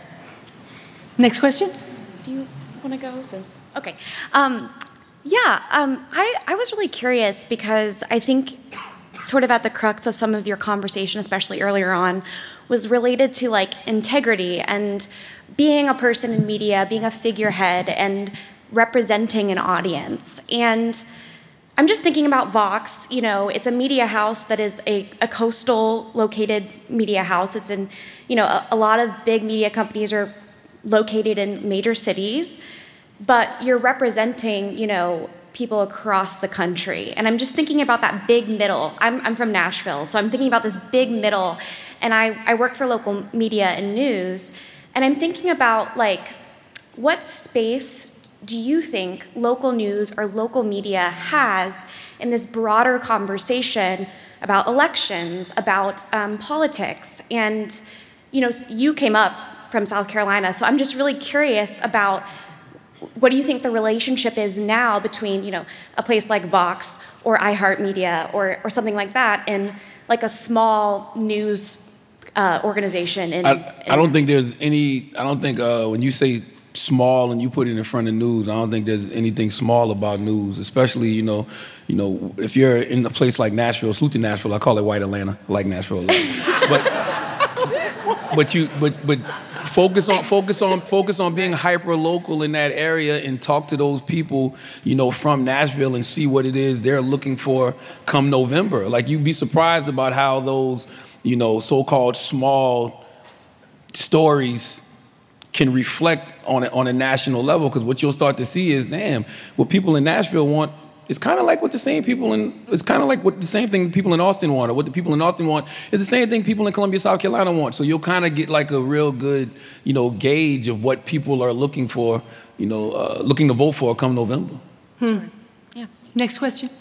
Next question. Do you want to go? Since okay, um, yeah, um, I I was really curious because I think sort of at the crux of some of your conversation, especially earlier on, was related to like integrity and being a person in media, being a figurehead, and representing an audience. And I'm just thinking about Vox. You know, it's a media house that is a, a coastal located media house. It's in, you know, a, a lot of big media companies are located in major cities, but you're representing, you know, people across the country. And I'm just thinking about that big middle. I'm, I'm from Nashville, so I'm thinking about this big middle, and I, I work for local media and news, and I'm thinking about, like, what space do you think local news or local media has in this broader conversation about elections, about um, politics? And, you know, you came up from South Carolina. So I'm just really curious about what do you think the relationship is now between, you know, a place like Vox or iHeartMedia or or something like that, and like a small news uh, organization. In, I, in I don't think there's any, I don't think uh, when you say small and you put it in front of news, I don't think there's anything small about news, especially, you know, you know, if you're in a place like Nashville, salute to Nashville, I call it white Atlanta, I like Nashville a lot. but, but you, but, but focus on, focus on, focus on being hyper local in that area and talk to those people, you know, from Nashville and see what it is they're looking for come November. Like, you'd be surprised about how those, you know, so-called small stories can reflect on a, on a national level, because what you'll start to see is, damn, what people in Nashville want is kind of like what the same people in, it's kind of like what the same thing people in Austin want, or what the people in Austin want is the same thing people in Columbia, South Carolina want. So you'll kind of get like a real good, you know, gauge of what people are looking for, you know, uh, looking to vote for come November. Hmm. Yeah. Next question.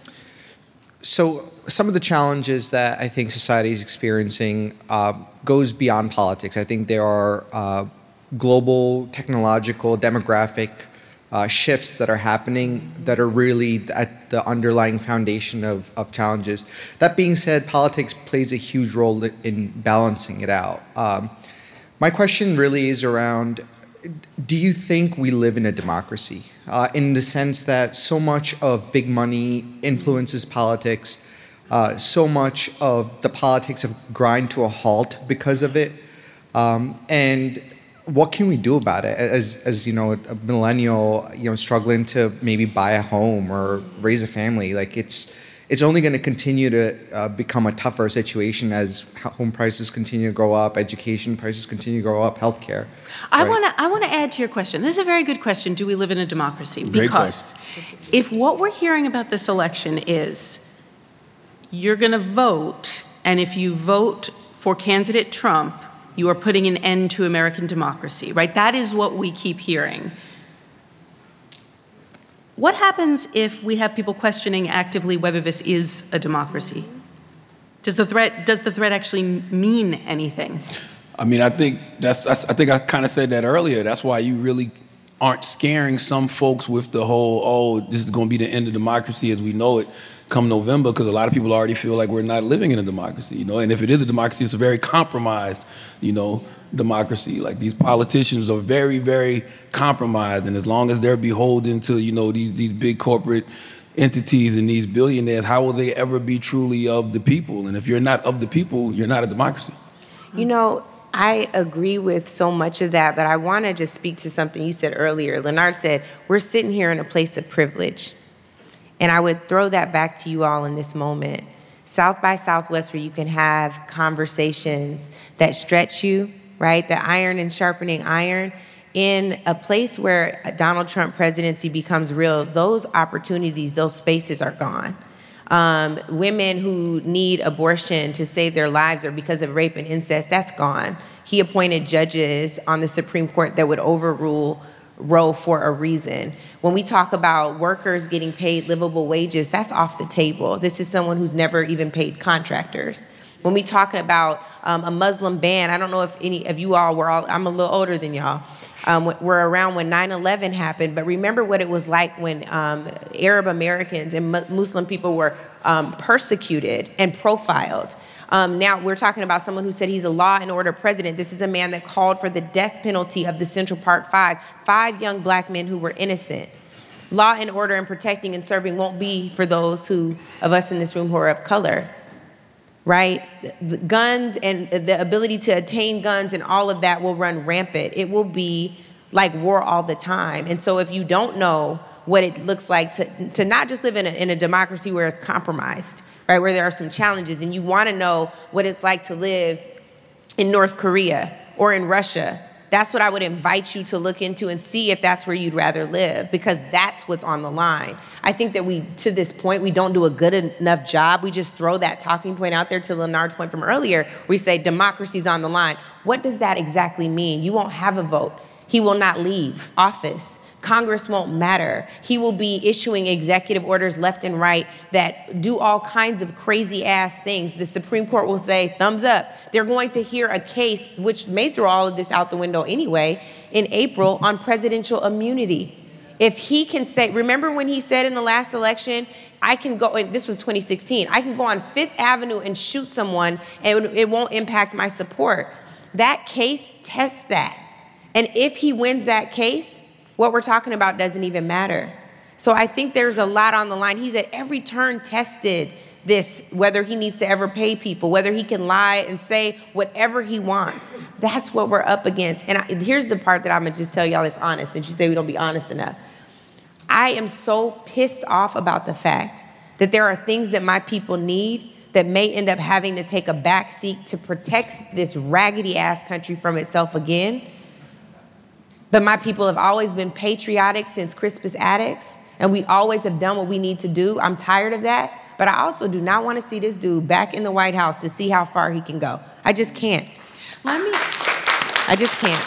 So some of the challenges that I think society is experiencing uh, goes beyond politics. I think there are uh, global, technological, demographic uh, shifts that are happening that are really at the underlying foundation of, of challenges. That being said, politics plays a huge role in balancing it out. Um, my question really is around, do you think we live in a democracy? Uh, in the sense that so much of big money influences politics, uh, so much of the politics have grind to a halt because of it, um, and what can we do about it? As, as you know, a millennial, you know, struggling to maybe buy a home or raise a family, like it's it's only going to continue to uh, become a tougher situation as home prices continue to go up, education prices continue to go up, healthcare. I right? want to I want to add to your question. This is a very good question. Do we live in a democracy? Great Because if what we're hearing about this election is you're going to vote, and if you vote for candidate Trump, you are putting an end to American democracy, right? That is what we keep hearing. What happens if we have people questioning actively whether this is a democracy? Does the threat does the threat actually mean anything? I mean, I think that's, that's I think I kind of said that earlier. That's why you really aren't scaring some folks with the whole, oh, this is going to be the end of democracy as we know it come November, because a lot of people already feel like we're not living in a democracy, you know. And if it is a democracy, it's a very compromised, you know, democracy. Like, these politicians are very, very compromised, and as long as they're beholden to, you know, these these big corporate entities and these billionaires, how will they ever be truly of the people? And if you're not of the people, you're not a democracy. You know, I agree with so much of that, but I want to just speak to something you said earlier. Leonard said, we're sitting here in a place of privilege. And I would throw that back to you all in this moment. South by Southwest, where you can have conversations that stretch you, right? The iron and sharpening iron. In a place where Donald Trump presidency becomes real, those opportunities, those spaces are gone. Um, women who need abortion to save their lives or because of rape and incest, that's gone. He appointed judges on the Supreme Court that would overrule Roe for a reason. When we talk about workers getting paid livable wages, that's off the table. This is someone who's never even paid contractors. When we talk about um, a Muslim ban, I don't know if any of you all were all, I'm a little older than y'all, um, were around when nine eleven happened, but remember what it was like when um, Arab Americans and Muslim people were um, persecuted and profiled. Um, now we're talking about someone who said he's a law and order president. This is a man that called for the death penalty of the Central Park Five, five young black men who were innocent. Law and order and protecting and serving won't be for those who, of us in this room who are of color, right? The guns and the ability to attain guns and all of that will run rampant. It will be like war all the time. And so if you don't know what it looks like to, to not just live in a, in a democracy where it's compromised, right, where there are some challenges, and you want to know what it's like to live in North Korea or in Russia, that's what I would invite you to look into and see if that's where you'd rather live, because that's what's on the line. I think that we, to this point, we don't do a good enough job. We just throw that talking point out there, to Leonard's point from earlier. We say democracy's on the line. What does that exactly mean? You won't have a vote. He will not leave office. Congress won't matter. He will be issuing executive orders left and right that do all kinds of crazy ass things. The Supreme Court will say, thumbs up. They're going to hear a case, which may throw all of this out the window anyway, in April on presidential immunity. If he can say, remember when he said in the last election, I can go, and this was twenty sixteen, I can go on Fifth Avenue and shoot someone and it won't impact my support. That case tests that. And if he wins that case, what we're talking about doesn't even matter. So I think there's a lot on the line. He's at every turn tested this, whether he needs to ever pay people, whether he can lie and say whatever he wants. That's what we're up against. And I, here's the part that I'm gonna just tell y'all that's honest, and you say we don't be honest enough. I am so pissed off about the fact that there are things that my people need that may end up having to take a back seat to protect this raggedy ass country from itself again. But my people have always been patriotic since Crispus Attucks, and we always have done what we need to do. I'm tired of that, but I also do not want to see this dude back in the White House to see how far he can go. I just can't. Let me... I just can't.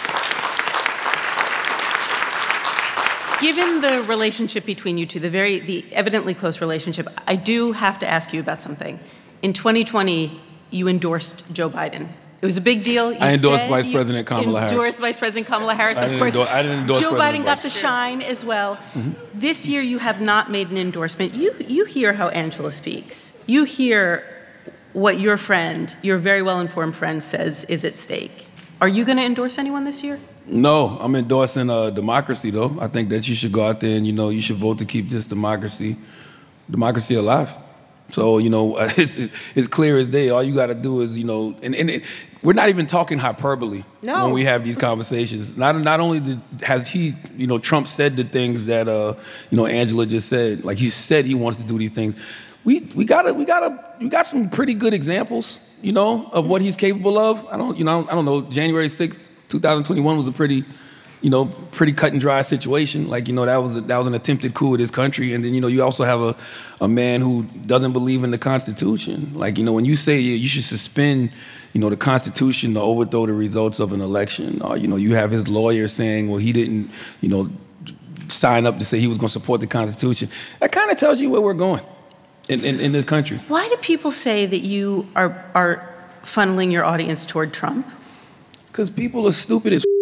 Given the relationship between you two, the very, the evidently close relationship, I do have to ask you about something. In twenty twenty, you endorsed Joe Biden. It was a big deal. You I endorsed said Vice you President Kamala Harris. Endorsed Vice President Kamala Harris, I of didn't course. endorse- I didn't endorse Joe President Biden got Bush. the shine as well. Mm-hmm. This year, you have not made an endorsement. You you hear how Angela speaks. You hear what your friend, your very well-informed friend, says is at stake. Are you going to endorse anyone this year? No, I'm endorsing uh, democracy, though. I think that you should go out there and, you know, you should vote to keep this democracy, democracy alive. So, you know, it's, it's clear as day. All you got to do is, you know, and, and it, we're not even talking hyperbole No. when we have these conversations. Not not only did, has he, you know, Trump said the things that, uh, you know, Angela just said. Like he said he wants to do these things. We we got we got we got some pretty good examples, you know, of what he's capable of. I don't, you know, I don't know. January sixth, two thousand twenty-one was a pretty, you know, pretty cut and dry situation. Like, you know, that was a, that was an attempted coup of this country. And then, you know, you also have a, a man who doesn't believe in the Constitution. Like, you know, when you say you, you should suspend, you know, the Constitution to overthrow the results of an election, or, you know, you have his lawyer saying, well, he didn't, you know, sign up to say he was going to support the Constitution. That kind of tells you where we're going in, in, in this country. Why do people say that you are are funneling your audience toward Trump? Because people are stupid as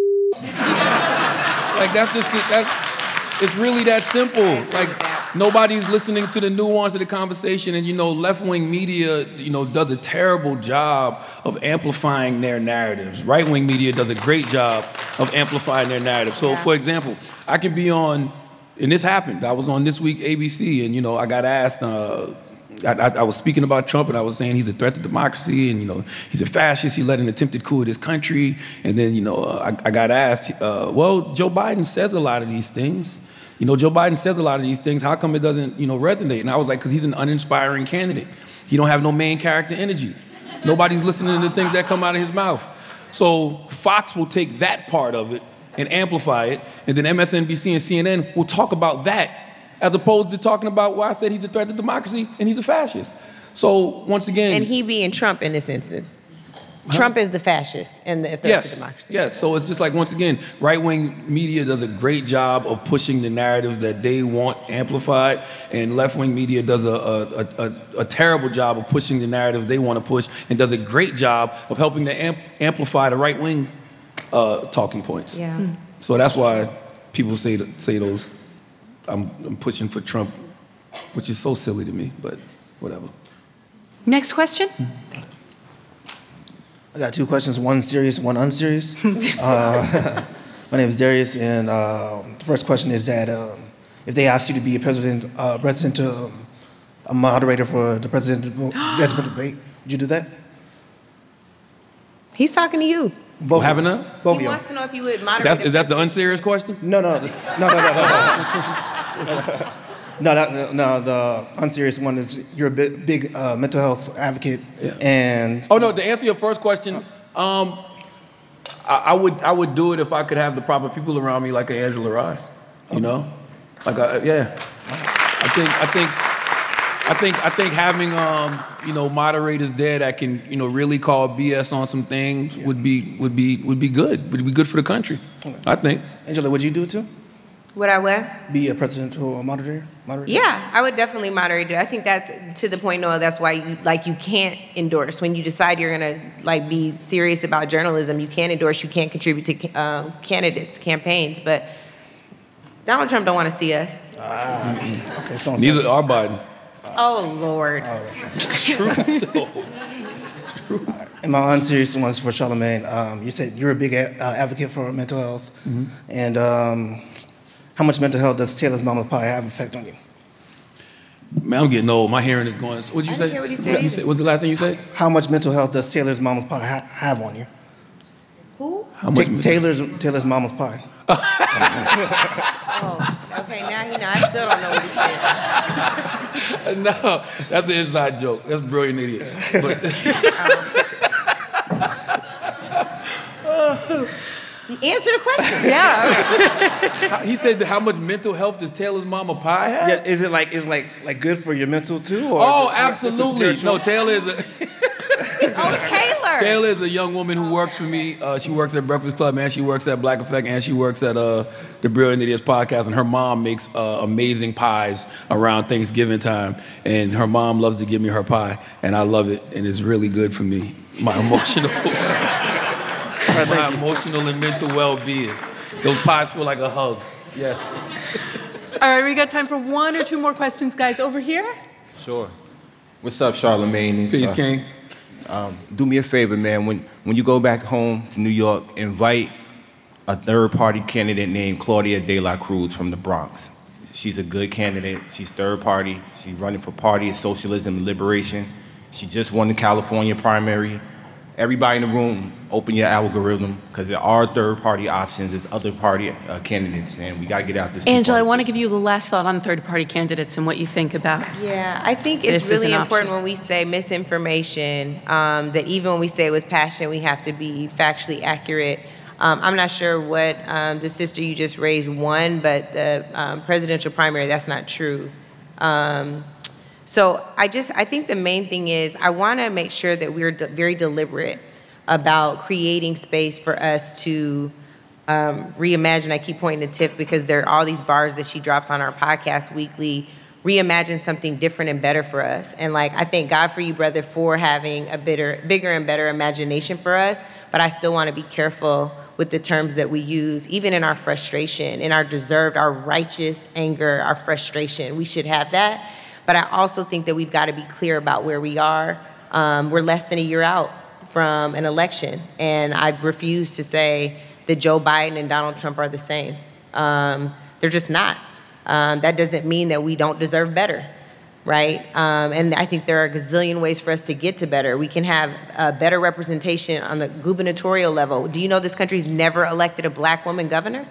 like that's just that's it's really that simple. Like nobody's listening to the nuance of the conversation, and you know, left-wing media, you know, does a terrible job of amplifying their narratives. Right-wing media does a great job of amplifying their narrative. So, for example, I can be on, and this happened. I was on This Week A B C, and you know, I got asked. Uh, I, I, I was speaking about Trump, and I was saying he's a threat to democracy, and you know he's a fascist. He led an attempted coup of this country, and then you know uh, I, I got asked, uh, well, Joe Biden says a lot of these things. You know, Joe Biden says a lot of these things. How come it doesn't, you know, resonate? And I was like, because he's an uninspiring candidate. He don't have no main character energy. Nobody's listening to the things that come out of his mouth. So Fox will take that part of it and amplify it, and then M S N B C and C N N will talk about that, as opposed to talking about why I said he's a threat to democracy and he's a fascist. So once again... And he being Trump in this instance. Huh? Trump is the fascist and the threat yes, to democracy. Yes, so it's just like, once again, right-wing media does a great job of pushing the narratives that they want amplified, and left-wing media does a, a, a, a terrible job of pushing the narratives they want to push, and does a great job of helping to amp- amplify the right-wing uh, talking points. Yeah. Hmm. So that's why people say say those, I'm, I'm pushing for Trump, which is so silly to me, but whatever. Next question. I got two questions, one serious, one unserious. uh, my name is Darius, and uh, the first question is that um, if they asked you to be a president, uh, president, um, a moderator for the president president debate, would you do that? He's talking to you. Both what happened now? Both he of wants to know if you would moderate. That's, is that the unserious question? No, no, this, no, no, no, no, no. No, that, no, the unserious one is you're a big, big uh, mental health advocate, yeah. and oh no, to answer your first question, um, I, I would I would do it if I could have the proper people around me, like a Angela Rye, you okay. know, like a, yeah. I think I think I think I think having um, you know moderators there that can you know really call B S on some things yeah. would be would be would be good. Would be good for the country. Okay. I think. Angela, would you do it too? Would I what? Be a president or a moderator? moderator? Yeah, I would definitely moderate it. I think that's to the point, Noah, that's why you like you can't endorse. When you decide you're gonna like be serious about journalism, you can't endorse, you can't contribute to uh, candidates, campaigns. But Donald Trump don't want to see us. Ah, okay, so Neither are Biden. Oh, Lord. It's true, though. And my unserious ones for Charlamagne. Um, you said you're a big a- uh, advocate for mental health. Mm-hmm. And um, how much mental health does Taylor's Mama Pie have effect on you? Man, I'm getting old. My hearing is going. What'd you I say? didn't hear what he said You said- What's the last thing you said? How much mental health does Taylor's Mama's Pie ha- have on you? Who? How much? Ta- Taylor's Taylor's Mama's Pie. Oh, okay, now he know. I still don't know what he said. No, that's an inside joke. That's brilliant idiots. But Answer the question. Yeah. he said, "How much mental health does Taylor's Mama Pie have?" Yeah, is it like is like like good for your mental too? Or Oh, is it- absolutely. is it spiritual? No, Taylor is a Oh, Taylor. Taylor is a young woman who works for me. Uh, she works at Breakfast Club, and she works at Black Effect, and she works at uh, the Brilliant Idiots podcast. And her mom makes uh, amazing pies around Thanksgiving time, and her mom loves to give me her pie, and I love it, and it's really good for me, my emotional, my emotional and mental well-being. Those pies feel like a hug. Yes. All right, we got time for one or two more questions, guys. Over here. Sure. What's up, Charlamagne? It's, Peace, uh, King. Um, do me a favor, man. When when you go back home to New York, invite a third-party candidate named Claudia De La Cruz from the Bronx. She's a good candidate. She's third-party. She's running for Party of Socialism and Liberation. She just won the California primary. Everybody in the room, open your algorithm, because there are third-party options. There's other party uh, candidates, and we got to get out this. Angela, I two-party want to system. give you the last thought on third-party candidates and what you think about. Yeah, I think it's This is really an important option. when we say misinformation, um, that even when we say it with passion, we have to be factually accurate. Um, I'm not sure what um, the sister you just raised won, but the um, presidential primary, that's not true. Um, so I just, I think the main thing is I want to make sure that we're de- very deliberate about creating space for us to um, reimagine. I keep pointing to Tiff because there are all these bars that she drops on our podcast weekly. Reimagine something different and better for us. And like, I thank God for you, brother, for having a bitter, bigger and better imagination for us. But I still want to be careful with the terms that we use, even in our frustration, in our deserved, our righteous anger, our frustration. We should have that. But I also think that we've got to be clear about where we are. Um, we're less than a year out from an election. And I refuse to say that Joe Biden and Donald Trump are the same. Um, they're just not. Um, that doesn't mean that we don't deserve better, right? Um, and I think there are a gazillion ways for us to get to better. We can have a better representation on the gubernatorial level. Do you know this country's never elected a black woman governor?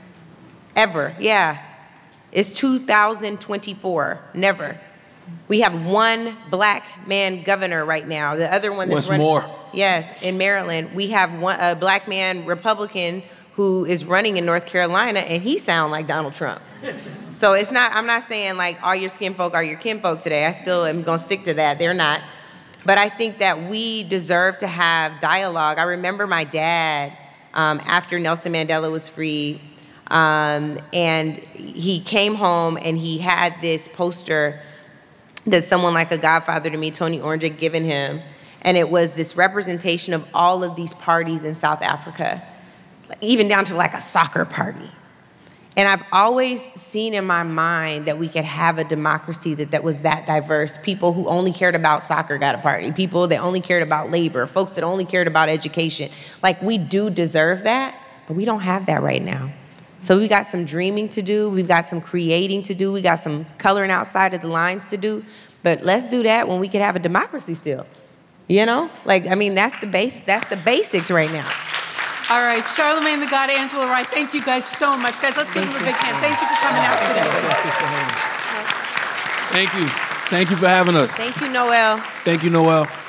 Ever, yeah. It's two thousand twenty-four, never. We have one black man governor right now. The other one that's What's running. more? Yes, in Maryland, we have one a black man Republican who is running in North Carolina, and he sounds like Donald Trump. So it's not. I'm not saying like all your skin folk are your kinfolk today. I still am gonna stick to that. They're not. But I think that we deserve to have dialogue. I remember my dad um, after Nelson Mandela was free, um, and he came home and he had this poster that someone like a godfather to me, Tony Orange, had given him. And it was this representation of all of these parties in South Africa, even down to like a soccer party. And I've always seen in my mind that we could have a democracy that, that was that diverse. People who only cared about soccer got a party. People that only cared about labor. Folks that only cared about education. Like, we do deserve that, but we don't have that right now. So we got some dreaming to do. We've got some creating to do. We got some coloring outside of the lines to do. But let's do that when we could have a democracy still. You know? Like, I mean, that's the base. That's the basics right now. All right, Charlamagne the God, Angela Rye, thank you guys so much. Guys, let's give them a big hand. Thank you for coming out today. Thank you. Thank you for having us. Thank you, Noel. Thank you, Noel.